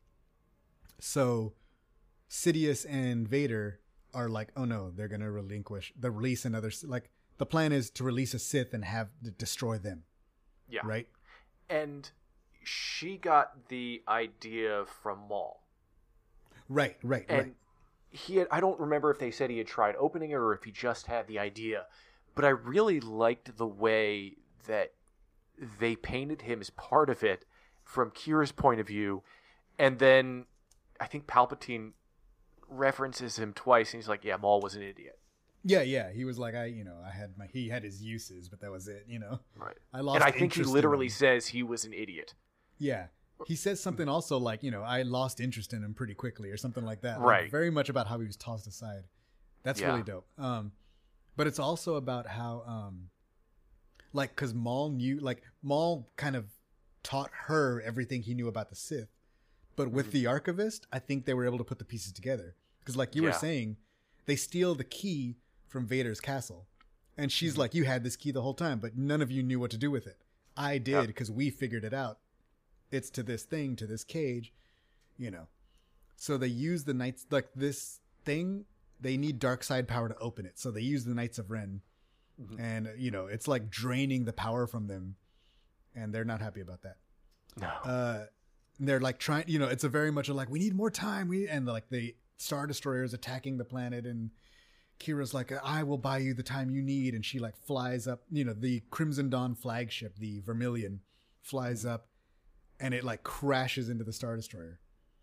So Sidious and Vader are like, oh no, they're going to relinquish, they release another, like the plan is to release a Sith and have to destroy them.
Yeah.
Right?
And she got the idea from Maul.
Right, right,
and
right.
He had, I don't remember if they said he had tried opening it or if he just had the idea, but I really liked the way that they painted him as part of it from Kira's point of view. And then I think Palpatine references him twice and he's like, yeah, Maul was an idiot.
Yeah, yeah. He was like, I, you know, I had my, he had his uses, but that was it, you know?
Right.
I lost
and I think he literally
in
says he was an idiot.
Yeah. He says something also like, you know, I lost interest in him pretty quickly or something like that.
Right.
Like very much about how he was tossed aside. That's
yeah.
really dope. Um, but it's also about how, um, like, cause Maul knew, like Maul kind of taught her everything he knew about the Sith, but with mm-hmm. the Archivist, I think they were able to put the pieces together. Cause like you yeah. were saying, they steal the key from Vader's castle. And she's mm-hmm. like, you had this key the whole time, but none of you knew what to do with it. I did because yep. we figured it out. It's to this thing, to this cage, you know. So they use the Knights, like this thing, they need dark side power to open it. So they use the Knights of Ren. Mm-hmm. And, you know, it's like draining the power from them. And they're not happy about that.
No.
Uh, they're like trying, you know, it's a very much like, we need more time. We And like the Star Destroyer is attacking the planet. And Kira's like, I will buy you the time you need. And she like flies up, you know, the Crimson Dawn flagship, the Vermilion, flies up. And it like crashes into the Star Destroyer.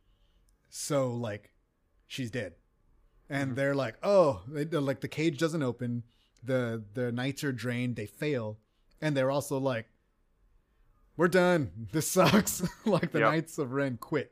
So like, she's dead. And mm-hmm. they're like, oh, they, like the cage doesn't open. The the knights are drained. They fail. And they're also like, we're done. This sucks. Like the yep. Knights of Ren quit.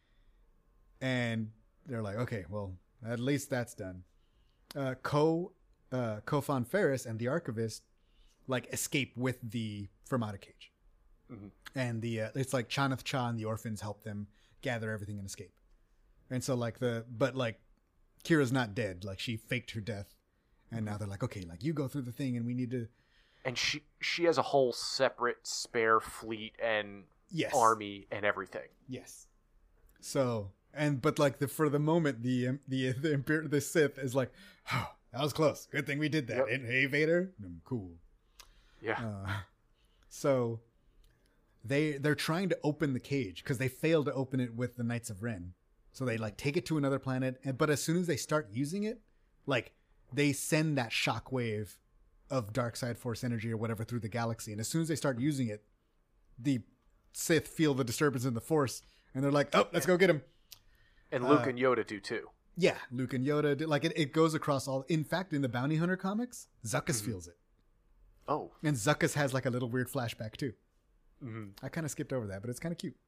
And they're like, okay, well, at least that's done. Uh, Ko, uh, Kofan Ferris and the Archivist like escape with the Fermata Cage. Mm-hmm. And the uh, it's like Chanath Cha and the orphans help them gather everything and escape. And so like the but like Kira's not dead. Like she faked her death, and now they're like, okay, like you go through the thing, and we need to.
And she she has a whole separate spare fleet and
yes.
army and everything.
Yes. So and but like the for the moment the the the the, the Sith is like, oh, that was close. Good thing we did that. Yep. And hey Vader, mm, cool.
Yeah.
Uh, so. They they're trying to open the cage because they failed to open it with the Knights of Ren. So they like take it to another planet, and but as soon as they start using it, like they send that shockwave of dark side force energy or whatever through the galaxy. And as soon as they start using it, the Sith feel the disturbance in the Force, and they're like, "Oh, let's go get him."
And Luke
uh,
and Yoda do too.
Yeah, Luke and Yoda do, like it, it goes across all. In fact, in the Bounty Hunter comics, Zuckuss mm-hmm. feels it.
Oh,
and Zuckuss has like a little weird flashback too.
Mm-hmm.
I kind of skipped over that, but it's kind of cute.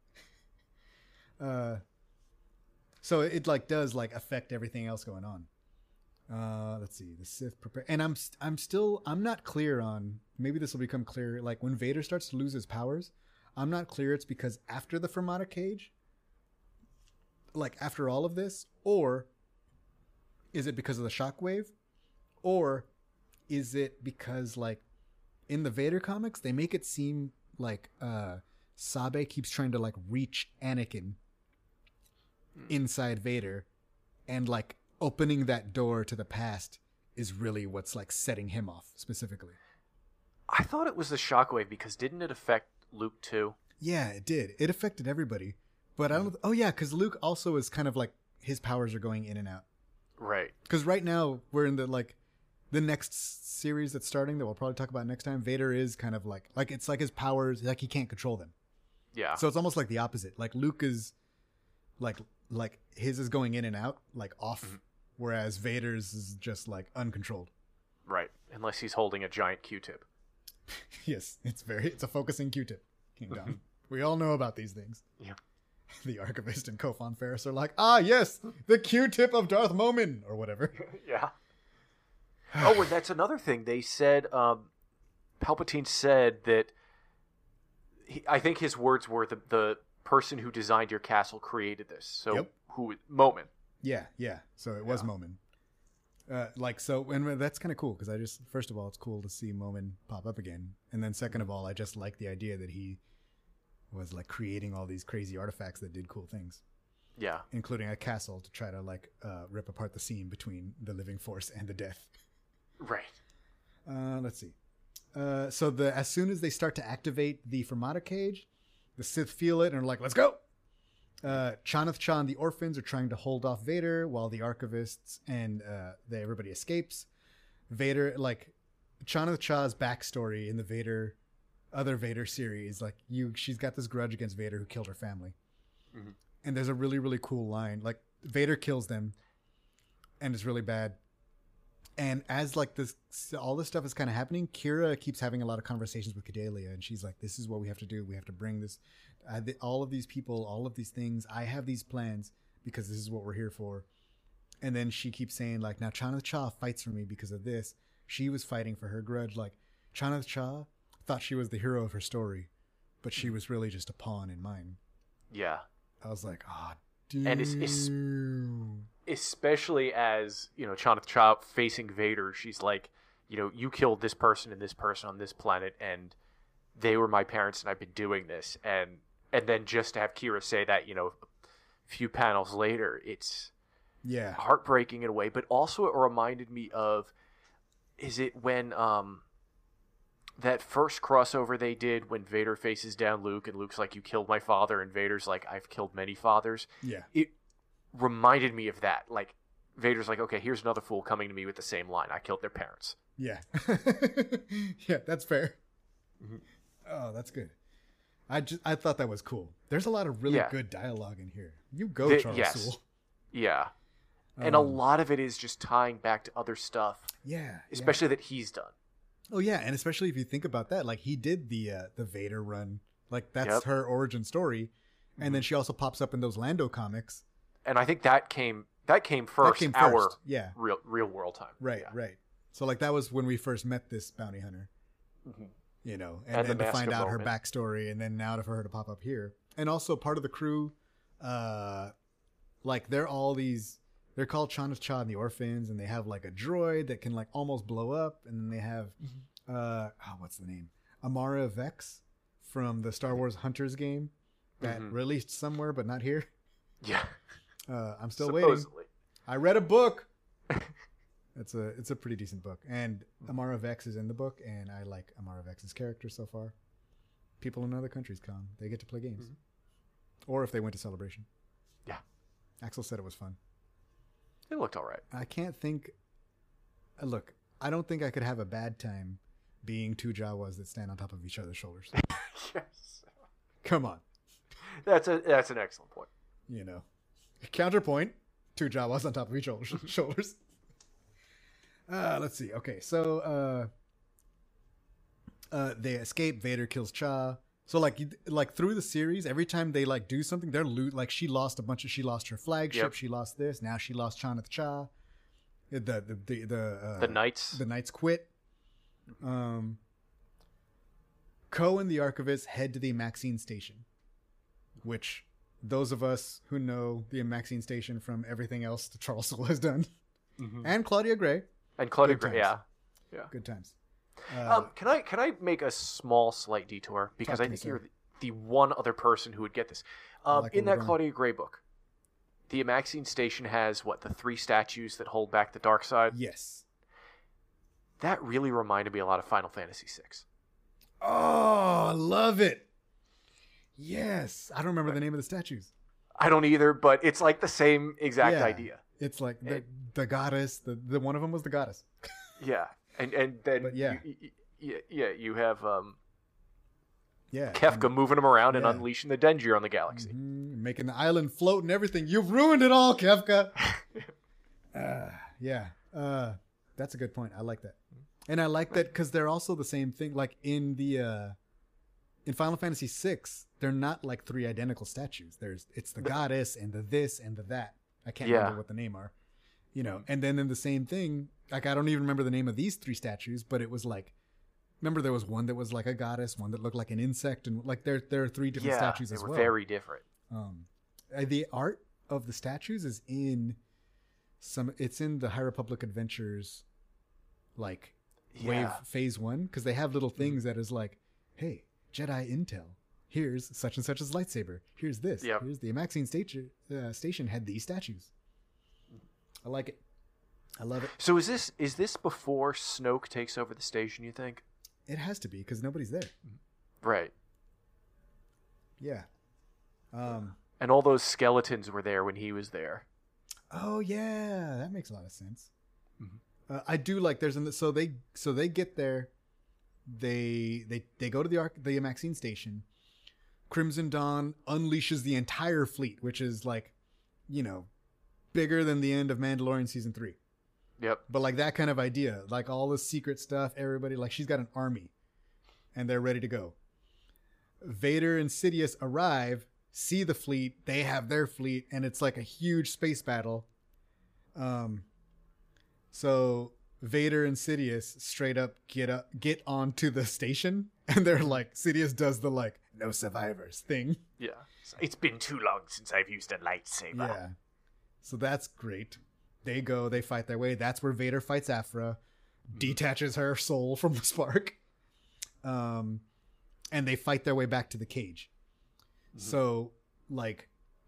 Uh, so it like does like affect everything else going on. Uh, let's see, the Sith prepare, and I'm I'm still I'm not clear on. Maybe this will become clear. Like when Vader starts to lose his powers, I'm not clear. It's because after the Fermata Cage, like after all of this, or is it because of the shockwave, or is it because like in the Vader comics they make it seem like uh Sabe keeps trying to like reach Anakin inside Vader, and like opening that door to the past is really what's like setting him off specifically.
I thought it was the shockwave because didn't it affect Luke too?
Yeah, it did. It affected everybody. But I don't oh yeah, because Luke also is kind of like his powers are going in and out.
Right.
Because right now we're in the like the next series that's starting that we'll probably talk about next time. Vader is kind of like like it's like his powers, like he can't control them.
Yeah.
So it's almost like the opposite. Like Luke is like like his is going in and out, like off, mm-hmm. whereas Vader's is just like uncontrolled.
Right. Unless he's holding a giant Q-tip.
Yes, it's very it's a focusing Q-tip. King Dom. We all know about these things.
Yeah.
The Archivist and Kofan Ferris are like, ah, yes, the Q-tip of Darth Momin, or whatever.
Yeah. Oh, and that's another thing. They said, um, Palpatine said that, he, I think his words were, the, the person who designed your castle created this. So,
yep.
who, Momin.
Yeah, yeah. So it was
Yeah.
Momin. Uh, like so, and that's kind of cool because I just first of all, it's cool to see Momin pop up again, and then second of all, I just like the idea that he was like creating all these crazy artifacts that did cool things,
Yeah.
including a castle to try to like uh, rip apart the seam between the living force and the death.
Right.
Uh, let's see. Uh, so the as soon as they start to activate the Fermata cage, the Sith feel it and are like, "Let's go!" Uh, Chanath Cha and the orphans are trying to hold off Vader while the archivists and uh, they, everybody escapes. Vader, like Chanath Cha's backstory in the Vader, other Vader series, like you, she's got this grudge against Vader who killed her family,
mm-hmm.
and there's a really really cool line. Like Vader kills them, and it's really bad. And as like this, all this stuff is kind of happening, Kira keeps having a lot of conversations with Cadelia, and she's like, "This is what we have to do. We have to bring this, uh, the, all of these people, all of these things. I have these plans because this is what we're here for." And then she keeps saying, like, "Now Chanath Cha fights for me because of this. She was fighting for her grudge. Like Chanath Cha thought she was the hero of her story, but she was really just a pawn in mine."
Yeah.
I was like, "Ah, oh, dude."
And it's, it's especially as, you know, Chanath Cha facing Vader, she's like, you know, you killed this person and this person on this planet, and they were my parents, and I've been doing this. And and then just to have Kira say that, you know, a few panels later, it's
yeah
heartbreaking in a way. But also it reminded me of, is it when um that first crossover they did when Vader faces down Luke, and Luke's like, "You killed my father," and Vader's like, "I've killed many fathers."
Yeah.
It reminded me of that. Like, Vader's like, "Okay, here's another fool coming to me with the same line. I killed their parents."
Yeah. Yeah, that's fair.
Mm-hmm.
Oh, that's good. I just I thought that was cool. There's a lot of really
Yeah.
good dialogue in here. You go,
The-
Charles
yes.
Soule.
Yeah. And a
Um,
lot of it is just tying back to other stuff,
Yeah.
especially that he's done.
Yeah. Oh yeah, and especially if you think about that, like he did the uh, the Vader run. Like that's
Yep.
her origin story. And then she also pops up in those Lando comics.
And I think that came that came first,
that came
our
first. Yeah.
real real world time.
Right,
Yeah.
right. So like that was when we first met this bounty hunter.
Mhm.
You know,
And
and,
the
then to
Mask
find
of
out her
Moment.
backstory, and then now to for her to pop up here, and also part of the crew, uh, like they're all these, they're called Chanath Cha and the Orphans, and they have like a droid that can like almost blow up, and then they have, uh, oh, what's the name? Amara Vex from the Star Wars Hunters game that
Mhm.
released somewhere but not here.
Yeah.
Uh, I'm still waiting.
Supposedly.
I read a book. It's a it's a pretty decent book, and Amara Vex is in the book, and I like Amara Vex's character so far. People in other countries come; they get to play games,
Mhm.
or if they went to Celebration.
Yeah.
Axel said it was fun.
It looked all right.
I can't think. uh, Look, I don't think I could have a bad time being two Jawas that stand on top of each other's shoulders.
Yes.
Come on,
That's a that's an excellent point.
you know. Counterpoint: two Jawas on top of each other's shoulders. Uh, let's see. Okay, so uh, uh, they escape. Vader kills Cha. So like, you- like through the series, every time they like do something, they're loot. Like she lost a bunch of. She lost her flagship.
Yep.
She lost this. Now she lost Chanath Cha. The the the the uh,
The Knights.
the Knights quit. Um, Ko and the Archivist head to the Maxine Station, which those of us who know the Maxine Station from everything else that Charles Soule has done,
Mhm.
and Claudia Gray,
And Claudia
Good
Gray, yeah.
times.
Yeah.
good times. Uh,
Um, can I can I make a small slight detour because
Talk
I
to me,
think you're
sir.
the, the one other person who would get this. Um,
like
in
where
that
we're
Claudia Gray book, the Amaxine Station has what the three statues that hold back the dark side.
yes.
That really reminded me a lot of Final Fantasy six.
Oh, I love it. Yes, I don't remember the name of the statues.
I don't either, but it's like the same exact
Yeah.
idea.
It's like the
It-
the goddess. The the one of them was the goddess.
Yeah, and and then
But yeah.
you, you, you, yeah, you have um,
Yeah,
Kefka moving them around and
yeah.
unleashing the Denjir on the galaxy.
Mhm, making the island float and everything. You've ruined it all, Kefka. uh, yeah, uh, that's a good point. I like that, and I like that because they're also the same thing. Like in the uh, in Final Fantasy six, they're not like three identical statues. There's it's the goddess and the this and the that. I can't
Yeah.
remember what the name are. You know, and then in the same thing, like I don't even remember the name of these three statues, but it was like, remember there was one that was like a goddess, one that looked like an insect, and like there there are three different
Yeah,
statues
they
as
were
well.
very different.
Um, uh, the art of the statues is in some. It's in the High Republic Adventures, like
Yeah.
wave phase one, because they have little things that is like, hey, Jedi intel. Here's such and such's lightsaber. Here's this.
Yep.
Here's the Amaxine station. Uh, station had these statues. I like it. I love it.
So is this is this before Snoke takes over the station, you think?
It has to be because nobody's there.
Right.
Yeah. Um.
And all those skeletons were there when he was there.
Oh yeah, that makes a lot of sense.
Mm-hmm.
Uh, I do like there's an so they so they get there, they they they go to the arc the Maxine station. Crimson Dawn unleashes the entire fleet, which is like, you know, bigger than the end of Mandalorian season three.
Yep.
But like that kind of idea, like all the secret stuff, everybody like she's got an army, and they're ready to go. Vader and Sidious arrive, see the fleet, they have their fleet, and it's like a huge space battle. Um, so Vader and Sidious straight up get up, get onto the station, and they're like, Sidious does the like no survivors thing.
Yeah. It's been too long since I've used a lightsaber.
Yeah. So that's great. They go, they fight their way. That's where Vader fights Aphra, detaches her soul from the spark. Um, and they fight their way back to the cage. Mm-hmm. So, like,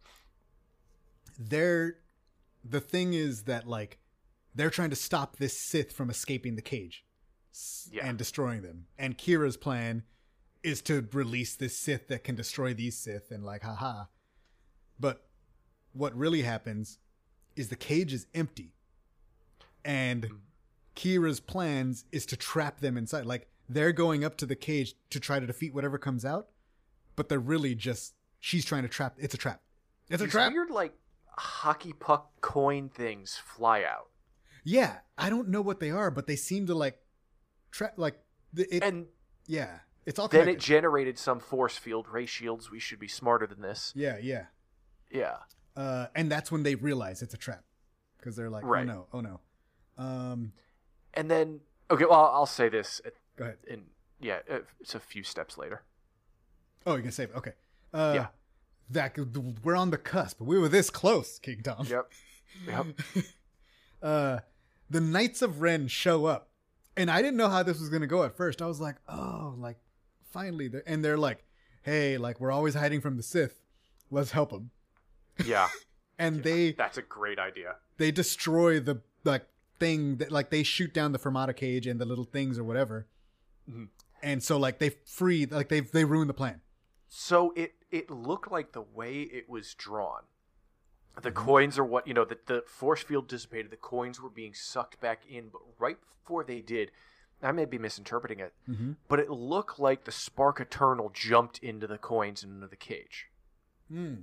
they're, the thing is that, like, they're trying to stop this Sith from escaping the cage
yeah.
and destroying them. And Kira's plan is to release this Sith that can destroy these Sith and, like, haha. But what really happens is the cage is empty, and mm. Kira's plans is to trap them inside. Like, they're going up to the cage to try to defeat whatever comes out, but they're really just, she's trying to trap. It's a trap. It's a
These
trap.
weird, like, hockey puck coin things fly out.
Yeah, I don't know what they are, but they seem to like trap. Like it.
And
yeah, it's all
then
connected.
it generated some force field. Ray Shields, we should be smarter than this.
Yeah, yeah.
Yeah.
Uh, and that's when they realize it's a trap, because they're like,
right.
oh no, oh no. Um,
and then, okay, well, I'll say this.
Go ahead.
In, yeah, it's a few steps later.
Oh, you're going to save it. Okay. Uh,
yeah.
That, we're on the cusp. We were this close, King Tom.
Yep. Yep.
uh, the Knights of Ren show up, and I didn't know how this was going to go at first. I was like, oh, like, finally. They're, and they're like, hey, like, we're always hiding from the Sith. Let's help them.
Yeah.
And
yeah,
they
that's a great idea.
They destroy the like thing that like they shoot down the Fermata cage and the little things or whatever. Mm-hmm. And so like they free like they they ruin the plan.
So it it looked like the way it was drawn. The
mm-hmm.
coins are what, you know, the, the force field dissipated, the coins were being sucked back in, but right before they did, I may be misinterpreting it,
mm-hmm.
but it looked like the Spark Eternal jumped into the coins and into the cage.
Hmm.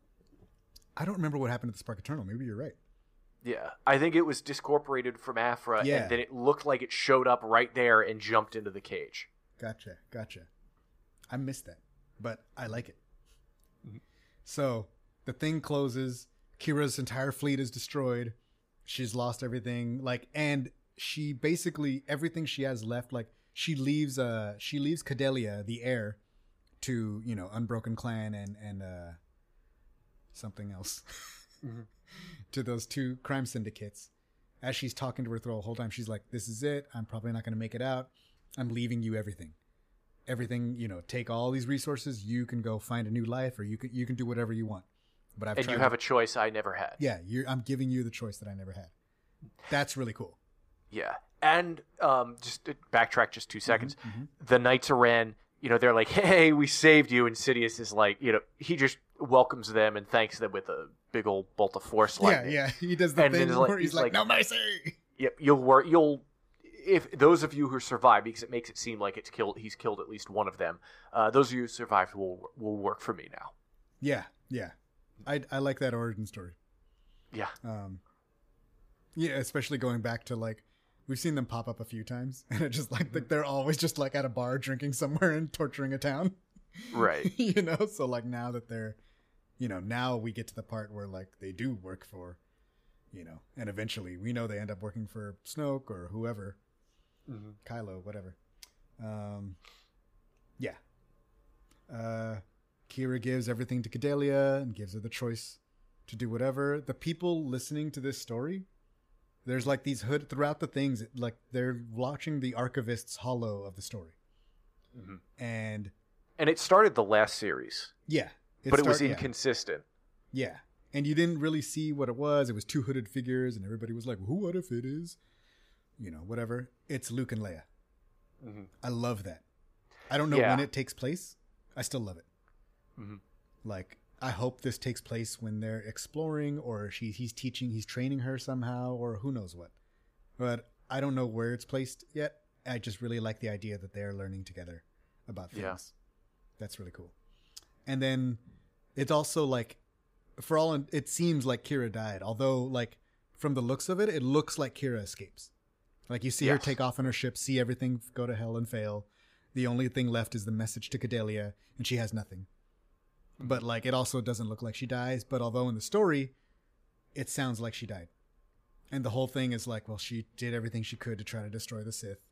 I don't remember what happened to the Spark Eternal. Maybe you're right.
Yeah. I think it was discorporated from Aphra,
yeah.
and then it looked like it showed up right there and jumped into the cage.
Gotcha. Gotcha. I missed that, but I like it. Mm-hmm. So the thing closes. Kira's entire fleet is destroyed. She's lost everything. Like, and she basically, everything she has left, like, she leaves, uh, she leaves Cadelia, the heir, to, you know, Unbroken Clan and, and, uh, something else mm-hmm. to those two crime syndicates. As she's talking to her through the whole time, she's like, this is it. I'm probably not going to make it out. I'm leaving you everything. Everything, you know, take all these resources. You can go find a new life, or you can, you can do whatever you want. But I've
and
tried
you have
to,
a choice I never had.
Yeah. You're, I'm giving you the choice that I never had. That's really cool.
Yeah. And um, just to backtrack just two seconds.
Mm-hmm, mm-hmm.
The Knights of Ren, you know, they're like, hey, we saved you. And Sidious is like, you know, he just welcomes them and thanks them with a big old bolt of force lightning.
Yeah, yeah. He does the
and
thing
like,
where he's, he's like, like, no mercy.
Yep. You'll work. You'll, if those of you who survive, because it makes it seem like it's killed, he's killed at least one of them. Uh, those of you who survived will will work for me now.
Yeah, yeah. I I like that origin story.
Yeah.
Um. Yeah, especially going back to like, we've seen them pop up a few times, and it just like mm-hmm. they're always just like at a bar drinking somewhere and torturing a town.
Right.
You know, so like now that they're, you know, now we get to the part where like they do work for, you know, and eventually we know they end up working for Snoke or whoever, mm-hmm. Kylo, whatever. Um. Yeah. Uh. Kira gives everything to Cadelia and gives her the choice to do whatever. The people listening to this story There's like these hood throughout the things, like they're watching the archivist's hollow of the story. Mm-hmm. And
and it started the last series.
Yeah.
It but start, it was
yeah.
inconsistent.
Yeah. And you didn't really see what it was. It was two hooded figures, and everybody was like, who, what if it is? You know, whatever. It's Luke and Leia. Mm-hmm. I love that. I don't know yeah. when it takes place. I still love it. Mm-hmm. Like, I hope this takes place when they're exploring, or she, he's teaching, he's training her somehow, or who knows what. But I don't know where it's placed yet. I just really like the idea that they're learning together about things. Yeah. That's really cool. And then it's also like, for all, in, it seems like Kira died. Although, like, from the looks of it, it looks like Kira escapes. Like, you see yes. her take off on her ship, see everything go to hell and fail. The only thing left is the message to Cadelia, and she has nothing. But, like, it also doesn't look like she dies. But although in the story, it sounds like she died. And the whole thing is like, well, she did everything she could to try to destroy the Sith.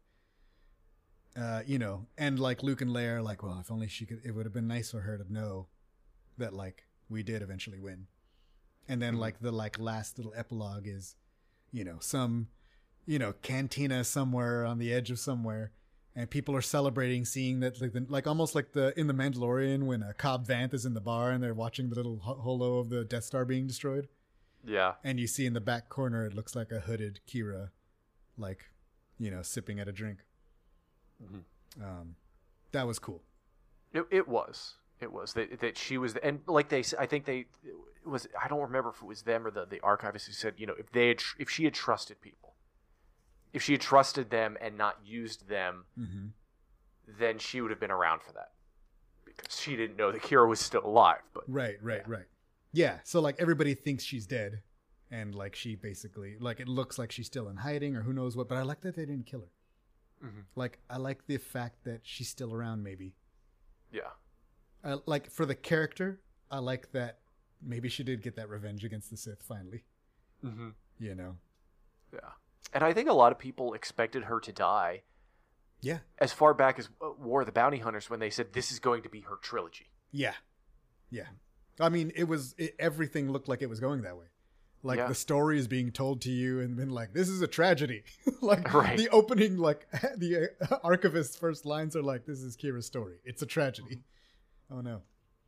Uh, you know, and like Luke and Leia are like, well, if only she could, it would have been nice for her to know that, like, we did eventually win. And then, like, the, like, last little epilogue is, you know, some, you know, cantina somewhere on the edge of somewhere. And people are celebrating, seeing that, like, the, like almost like the in the Mandalorian when uh, Cobb Vanth is in the bar and they're watching the little holo of the Death Star being destroyed.
Yeah.
And you see in the back corner, it looks like a hooded Kira, like, you know, sipping at a drink. Mm-hmm. Um, that was cool.
It, it was. It was that that she was, and like they, I think they it was. I don't remember if it was them or the the archivist who said, you know, if they had, if she had trusted people. If she had trusted them and not used them, mm-hmm. then she would have been around for that. Because she didn't know that Kira was still alive. But
Right, right,
yeah.
right. Yeah, so, like, everybody thinks she's dead. And, like, she basically, like, it looks like she's still in hiding or who knows what. But I like that they didn't kill her. Mm-hmm. Like, I like the fact that she's still around, maybe.
Yeah.
I, like, for the character, I like that maybe she did get that revenge against the Sith, finally. Mm-hmm. You know?
Yeah. And I think a lot of people expected her to die.
Yeah.
As far back as War of the Bounty Hunters, when they said this is going to be her trilogy.
Yeah. Yeah. I mean, it was, it, everything looked like it was going that way. Like, yeah. the story is being told to you and then, like, this is a tragedy. Like, right. the opening, like, the archivist's first lines are like, this is Kira's story. It's a tragedy. Oh, no.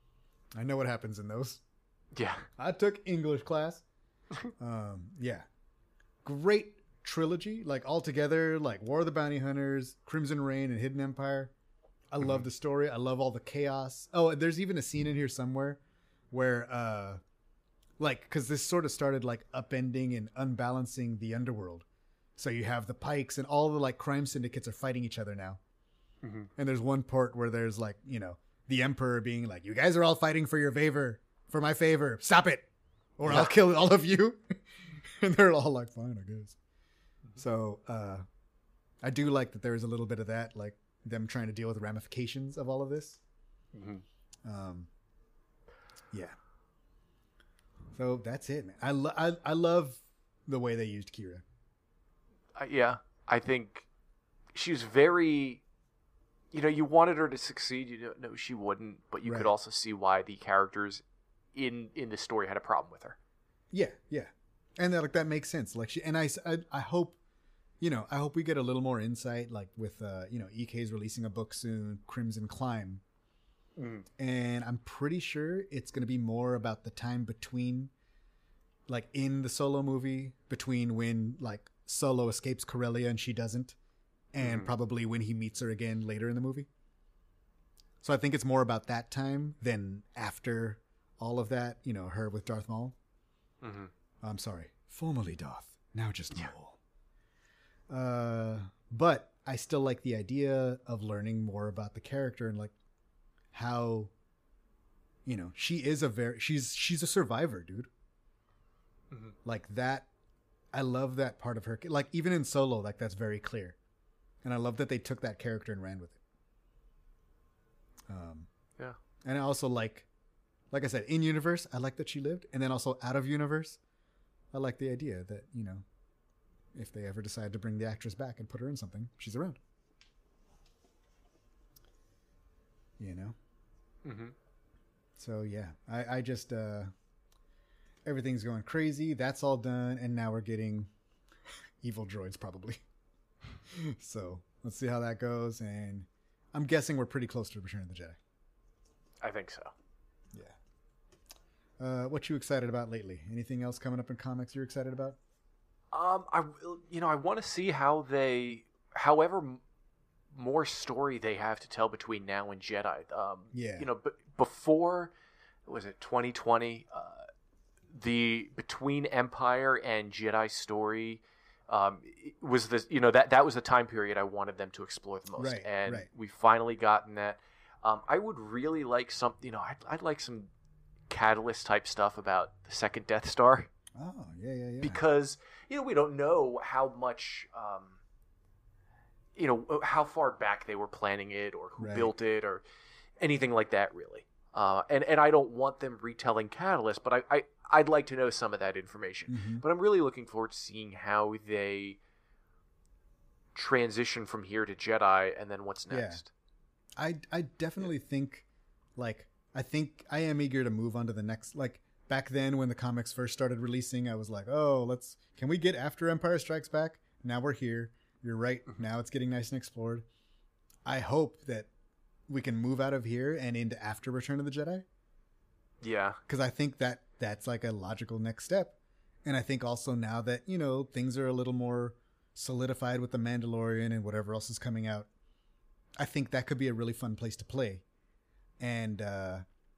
I know what happens in those.
Yeah.
I took English class. um, yeah. Great trilogy, like, all together, like War of the Bounty Hunters, Crimson Reign, and Hidden Empire. I mm-hmm. love the story. I love all the chaos. Oh, there's even a scene in here somewhere where, uh, like, because this sort of started, like, upending and unbalancing the underworld. So you have the Pikes and all the, like, crime syndicates are fighting each other now. Mm-hmm. And there's one part where there's, like, you know, the Emperor being like, you guys are all fighting for your favor, for my favor. Stop it, or yeah. I'll kill all of you. And they're all like, fine, I guess. So uh, I do like that there's a little bit of that, like them trying to deal with the ramifications of all of this. Mm-hmm. Um, yeah. So that's it, man. I, lo- I, I love the way they used Kira.
Uh, yeah, I think she was very, you know, you wanted her to succeed. You know, she wouldn't, but you right. could also see why the characters in in the story had a problem with her.
Yeah, yeah. And that, like, that makes sense. Like, she, and I, I, I hope, you know, I hope we get a little more insight, like with, uh, you know, E K's releasing a book soon, Crimson Climb. Mm. And I'm pretty sure it's going to be more about the time between, like, in the Solo movie, between when, like, Solo escapes Corellia and she doesn't, and mm. probably when he meets her again later in the movie. So I think it's more about that time than after all of that, you know, her with Darth Maul. Mm-hmm. I'm sorry, formerly Darth, now just Maul. Yeah. Uh, but I still like the idea of learning more about the character and, like, how, you know, she is a very, she's, she's a survivor, dude. Mm-hmm. Like that. I love that part of her. Like, even in Solo, like, that's very clear. And I love that they took that character and ran with it. Um,
yeah.
And I also like, like I said, in universe, I like that she lived. And then also out of universe, I like the idea that, you know, if they ever decide to bring the actress back and put her in something, she's around. You know? Mm-hmm. So, yeah. I, I just... Uh, everything's going crazy. That's all done. And now we're getting evil droids probably. So let's see how that goes, and I'm guessing we're pretty close to Return of the Jedi.
I think so.
Yeah. Uh, what you excited about lately? Anything else coming up in comics you're excited about?
Um, I you know I want to see how they, however m- more story they have to tell between now and Jedi. Um,
Yeah.
You know, b- before was it twenty twenty? Uh, the between Empire and Jedi story. Um, was this you know that that was the time period I wanted them to explore the most,
Right,
and
right.
we finally gotten that. Um, I would really like some, you know, I'd, I'd like some Catalyst type stuff about the second Death Star,
Oh, yeah, yeah, yeah.
because you know we don't know how much, um, you know, how far back they were planning it, or who
Right.
built it, or anything like that, really. Uh, and and I don't want them retelling Catalyst, but I, I I'd like to know some of that information.
Mhm.
But I'm really looking forward to seeing how they transition from here to Jedi, and then what's
Yeah.
next.
I I definitely think, like, I think I am eager to move on to the next. Like, back then when the comics first started releasing, I was like, oh, let's, can we get after Empire Strikes Back? Now we're here. You're right. Now it's getting nice and explored. I hope that we can move out of here and into after Return of the Jedi,
Yeah.
because I think that that's like a logical next step. And I think also now that, you know, things are a little more solidified with the Mandalorian and whatever else is coming out, I think that could be a really fun place to play. And uh,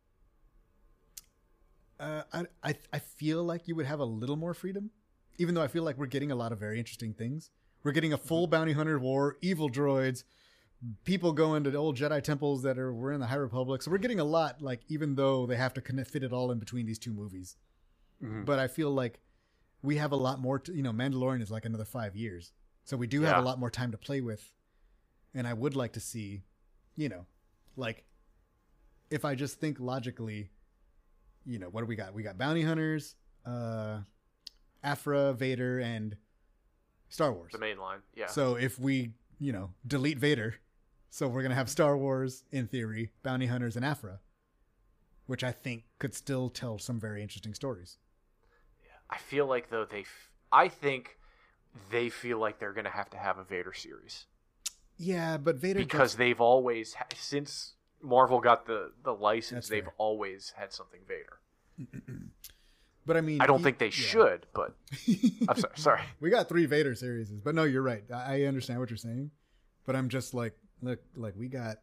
uh, I, I I feel like you would have a little more freedom, even though I feel like we're getting a lot of very interesting things. We're getting a full bounty hunter war, evil droids, people going to old Jedi temples that are were in the High Republic. So we're getting a lot, like, even though they have to connect, fit it all in between these two movies.
Mhm.
But I feel like we have a lot more to, you know, Mandalorian is like another five years. So we do have
Yeah.
a lot more time to play with. And I would like to see, you know, like, if I just think logically, you know, what do we got? We got bounty hunters, uh, Aphra, Vader, and Star Wars.
The main line. Yeah.
So if we, you know, delete Vader, so we're going to have Star Wars, in theory, bounty hunters, and Aphra, which I think could still tell some very interesting stories.
I feel like, though, they... F- I think they feel like they're going to have to have a Vader series.
Yeah, but Vader
Because
gets-
they've always... Ha- since Marvel got the, the license,
That's
they've
fair.
always had something Vader.
but I mean,
I don't
he-
think they
yeah.
should, but... I'm sorry. Sorry.
We got three Vader series, but no, you're right. I I understand what you're saying, but I'm just like, look, like we got,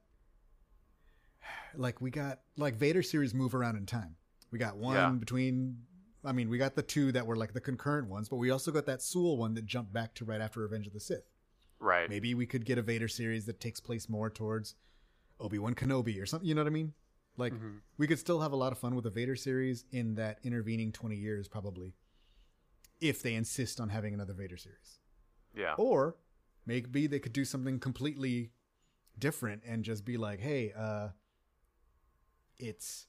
like we got, like Vader series move around in time. We got one
Yeah.
between, I mean, we got the two that were like the concurrent ones, but we also got that Sewell one that jumped back to right after Revenge of the Sith.
Right.
Maybe we could get a Vader series that takes place more towards Obi-Wan Kenobi or something. You know what I mean? Like,
Mm-hmm.
we could still have a lot of fun with the Vader series in that intervening twenty years, probably, if they insist on having another Vader series.
Yeah.
Or maybe they could do something completely different and just be like, hey, uh, it's,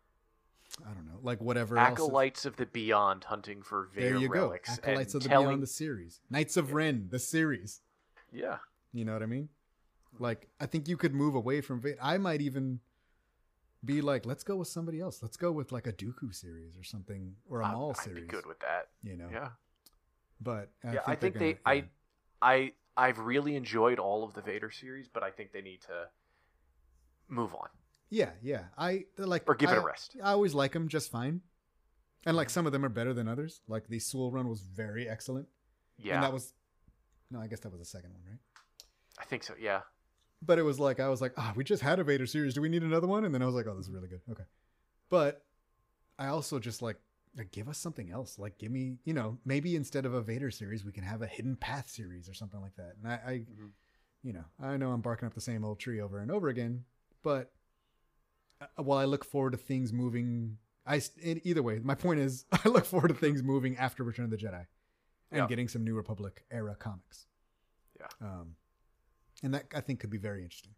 I don't know, like whatever else. is-
Acolytes of the Beyond hunting for Vader
There you go.
relics.
Acolytes
and
of the
telling...
Beyond, the series. Knights of Ren, the series.
Yeah.
You know what I mean? Like, I think you could move away from Vader. I might even be like, let's go with somebody else. Let's go with like a Dooku series or something, or a
I-
Maul
I'd
series.
be good with that.
You know?
Yeah.
But I
yeah,
think
I think
they're
they.
gonna- yeah.
I, I, I've really enjoyed all of the Vader series, but I think they need to move on
Yeah, yeah. I like
or give it
I-
a rest.
I always like them just fine, and like some of them are better than others. Like the Sewell run was very excellent.
Yeah,
and that was no, I guess that was the second one, right?
I think so. Yeah,
But it was like I was like, ah, we just had a Vader series. Do we need another one? And then I was like, oh, this is really good. Okay, but I also just like, like give us something else. Like give me, you know, maybe instead of a Vader series, we can have a Hidden Path series or something like that. And I, I
Mhm.
you know, I know I'm barking up the same old tree over and over again, but uh, while I look forward to things moving, I st- either way, my point is I look forward to things moving after Return of the Jedi and
Yeah.
getting some New Republic era comics.
Yeah.
Um, and that I think could be very interesting.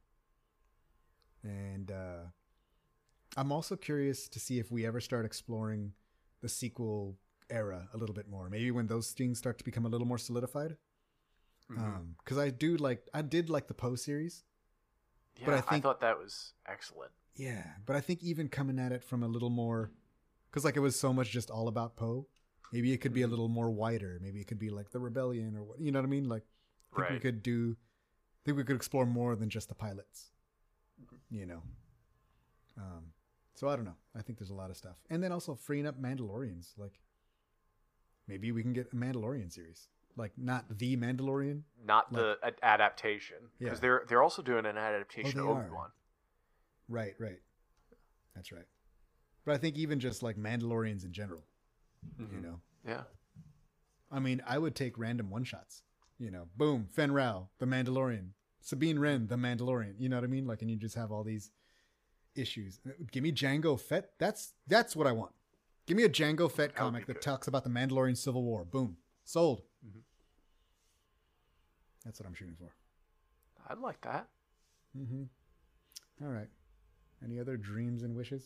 And uh, I'm also curious to see if we ever start exploring the sequel era a little bit more. Maybe when those things start to become a little more solidified.
Mhm.
Um, because I do like, I did like the Poe series.
yeah.
but I
I,
think-
thought that was excellent.
Yeah, but I think even coming at it from a little more, because like it was so much just all about Poe. Maybe it could be a little more wider. Maybe it could be like the Rebellion or what, you know what I mean? Like, I think
Right.
we could do, I think we could explore more than just the pilots, you know? Um, so I don't know. I think there's a lot of stuff. And then also freeing up Mandalorians. Like, maybe we can get a Mandalorian series. Like, not the Mandalorian.
Not the a- adaptation, because
Yeah.
they're they're also doing an adaptation
Oh,
of
they are.
Obi-Wan.
Right, right. That's right. But I think even just like Mandalorians in general, you know?
Yeah.
I mean, I would take random one-shots. You know, boom, Fen Rao, the Mandalorian. Sabine Wren, the Mandalorian. You know what I mean? Like, and you just have all these issues. Give me Jango Fett. That's that's what I want. Give me a Jango Fett comic
be
that
good.
talks about the Mandalorian Civil War. Boom. Sold.
Mhm.
That's what I'm shooting for.
I'd like that.
Mm-hmm. All right. Any other dreams and wishes?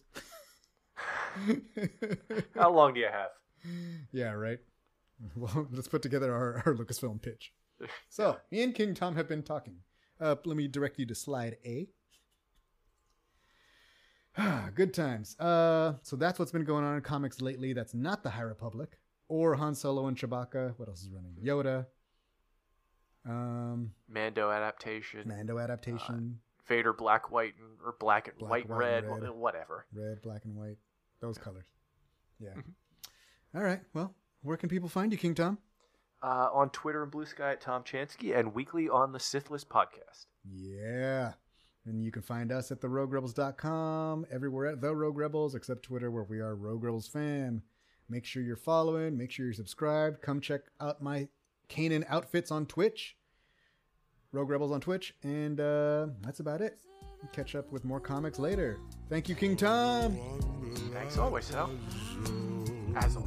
How long do you have?
Yeah, right. Well, let's put together our, our Lucasfilm pitch. So, me and King Tom have been talking. Uh, let me direct you to slide A. Good times. Uh, so that's what's been going on in comics lately. That's not the High Republic or Han Solo and Chewbacca. What else is running? Yoda. Um,
Mando adaptation.
Mando adaptation.
Vader black, white, and, or black and
Black,
white,
white,
red,
and red.
whatever.
Red, black, and white. Those colors. Yeah. All right. Well, where can people find you, King Tom?
Uh, on Twitter and Blue Sky at Tom Chansky, and weekly on the Sith List podcast.
Yeah. And you can find us at the rogue rebels dot com, everywhere at The Rogue Rebels, except Twitter, where we are Rogue Rebels fam. Make sure you're following. Make sure you're subscribed. Come check out my Kanan outfits on Twitch. Rogue Rebels on Twitch. And uh, that's about it. Catch up with more comics later. Thank you, King Tom.
Thanks always, Sal. As always.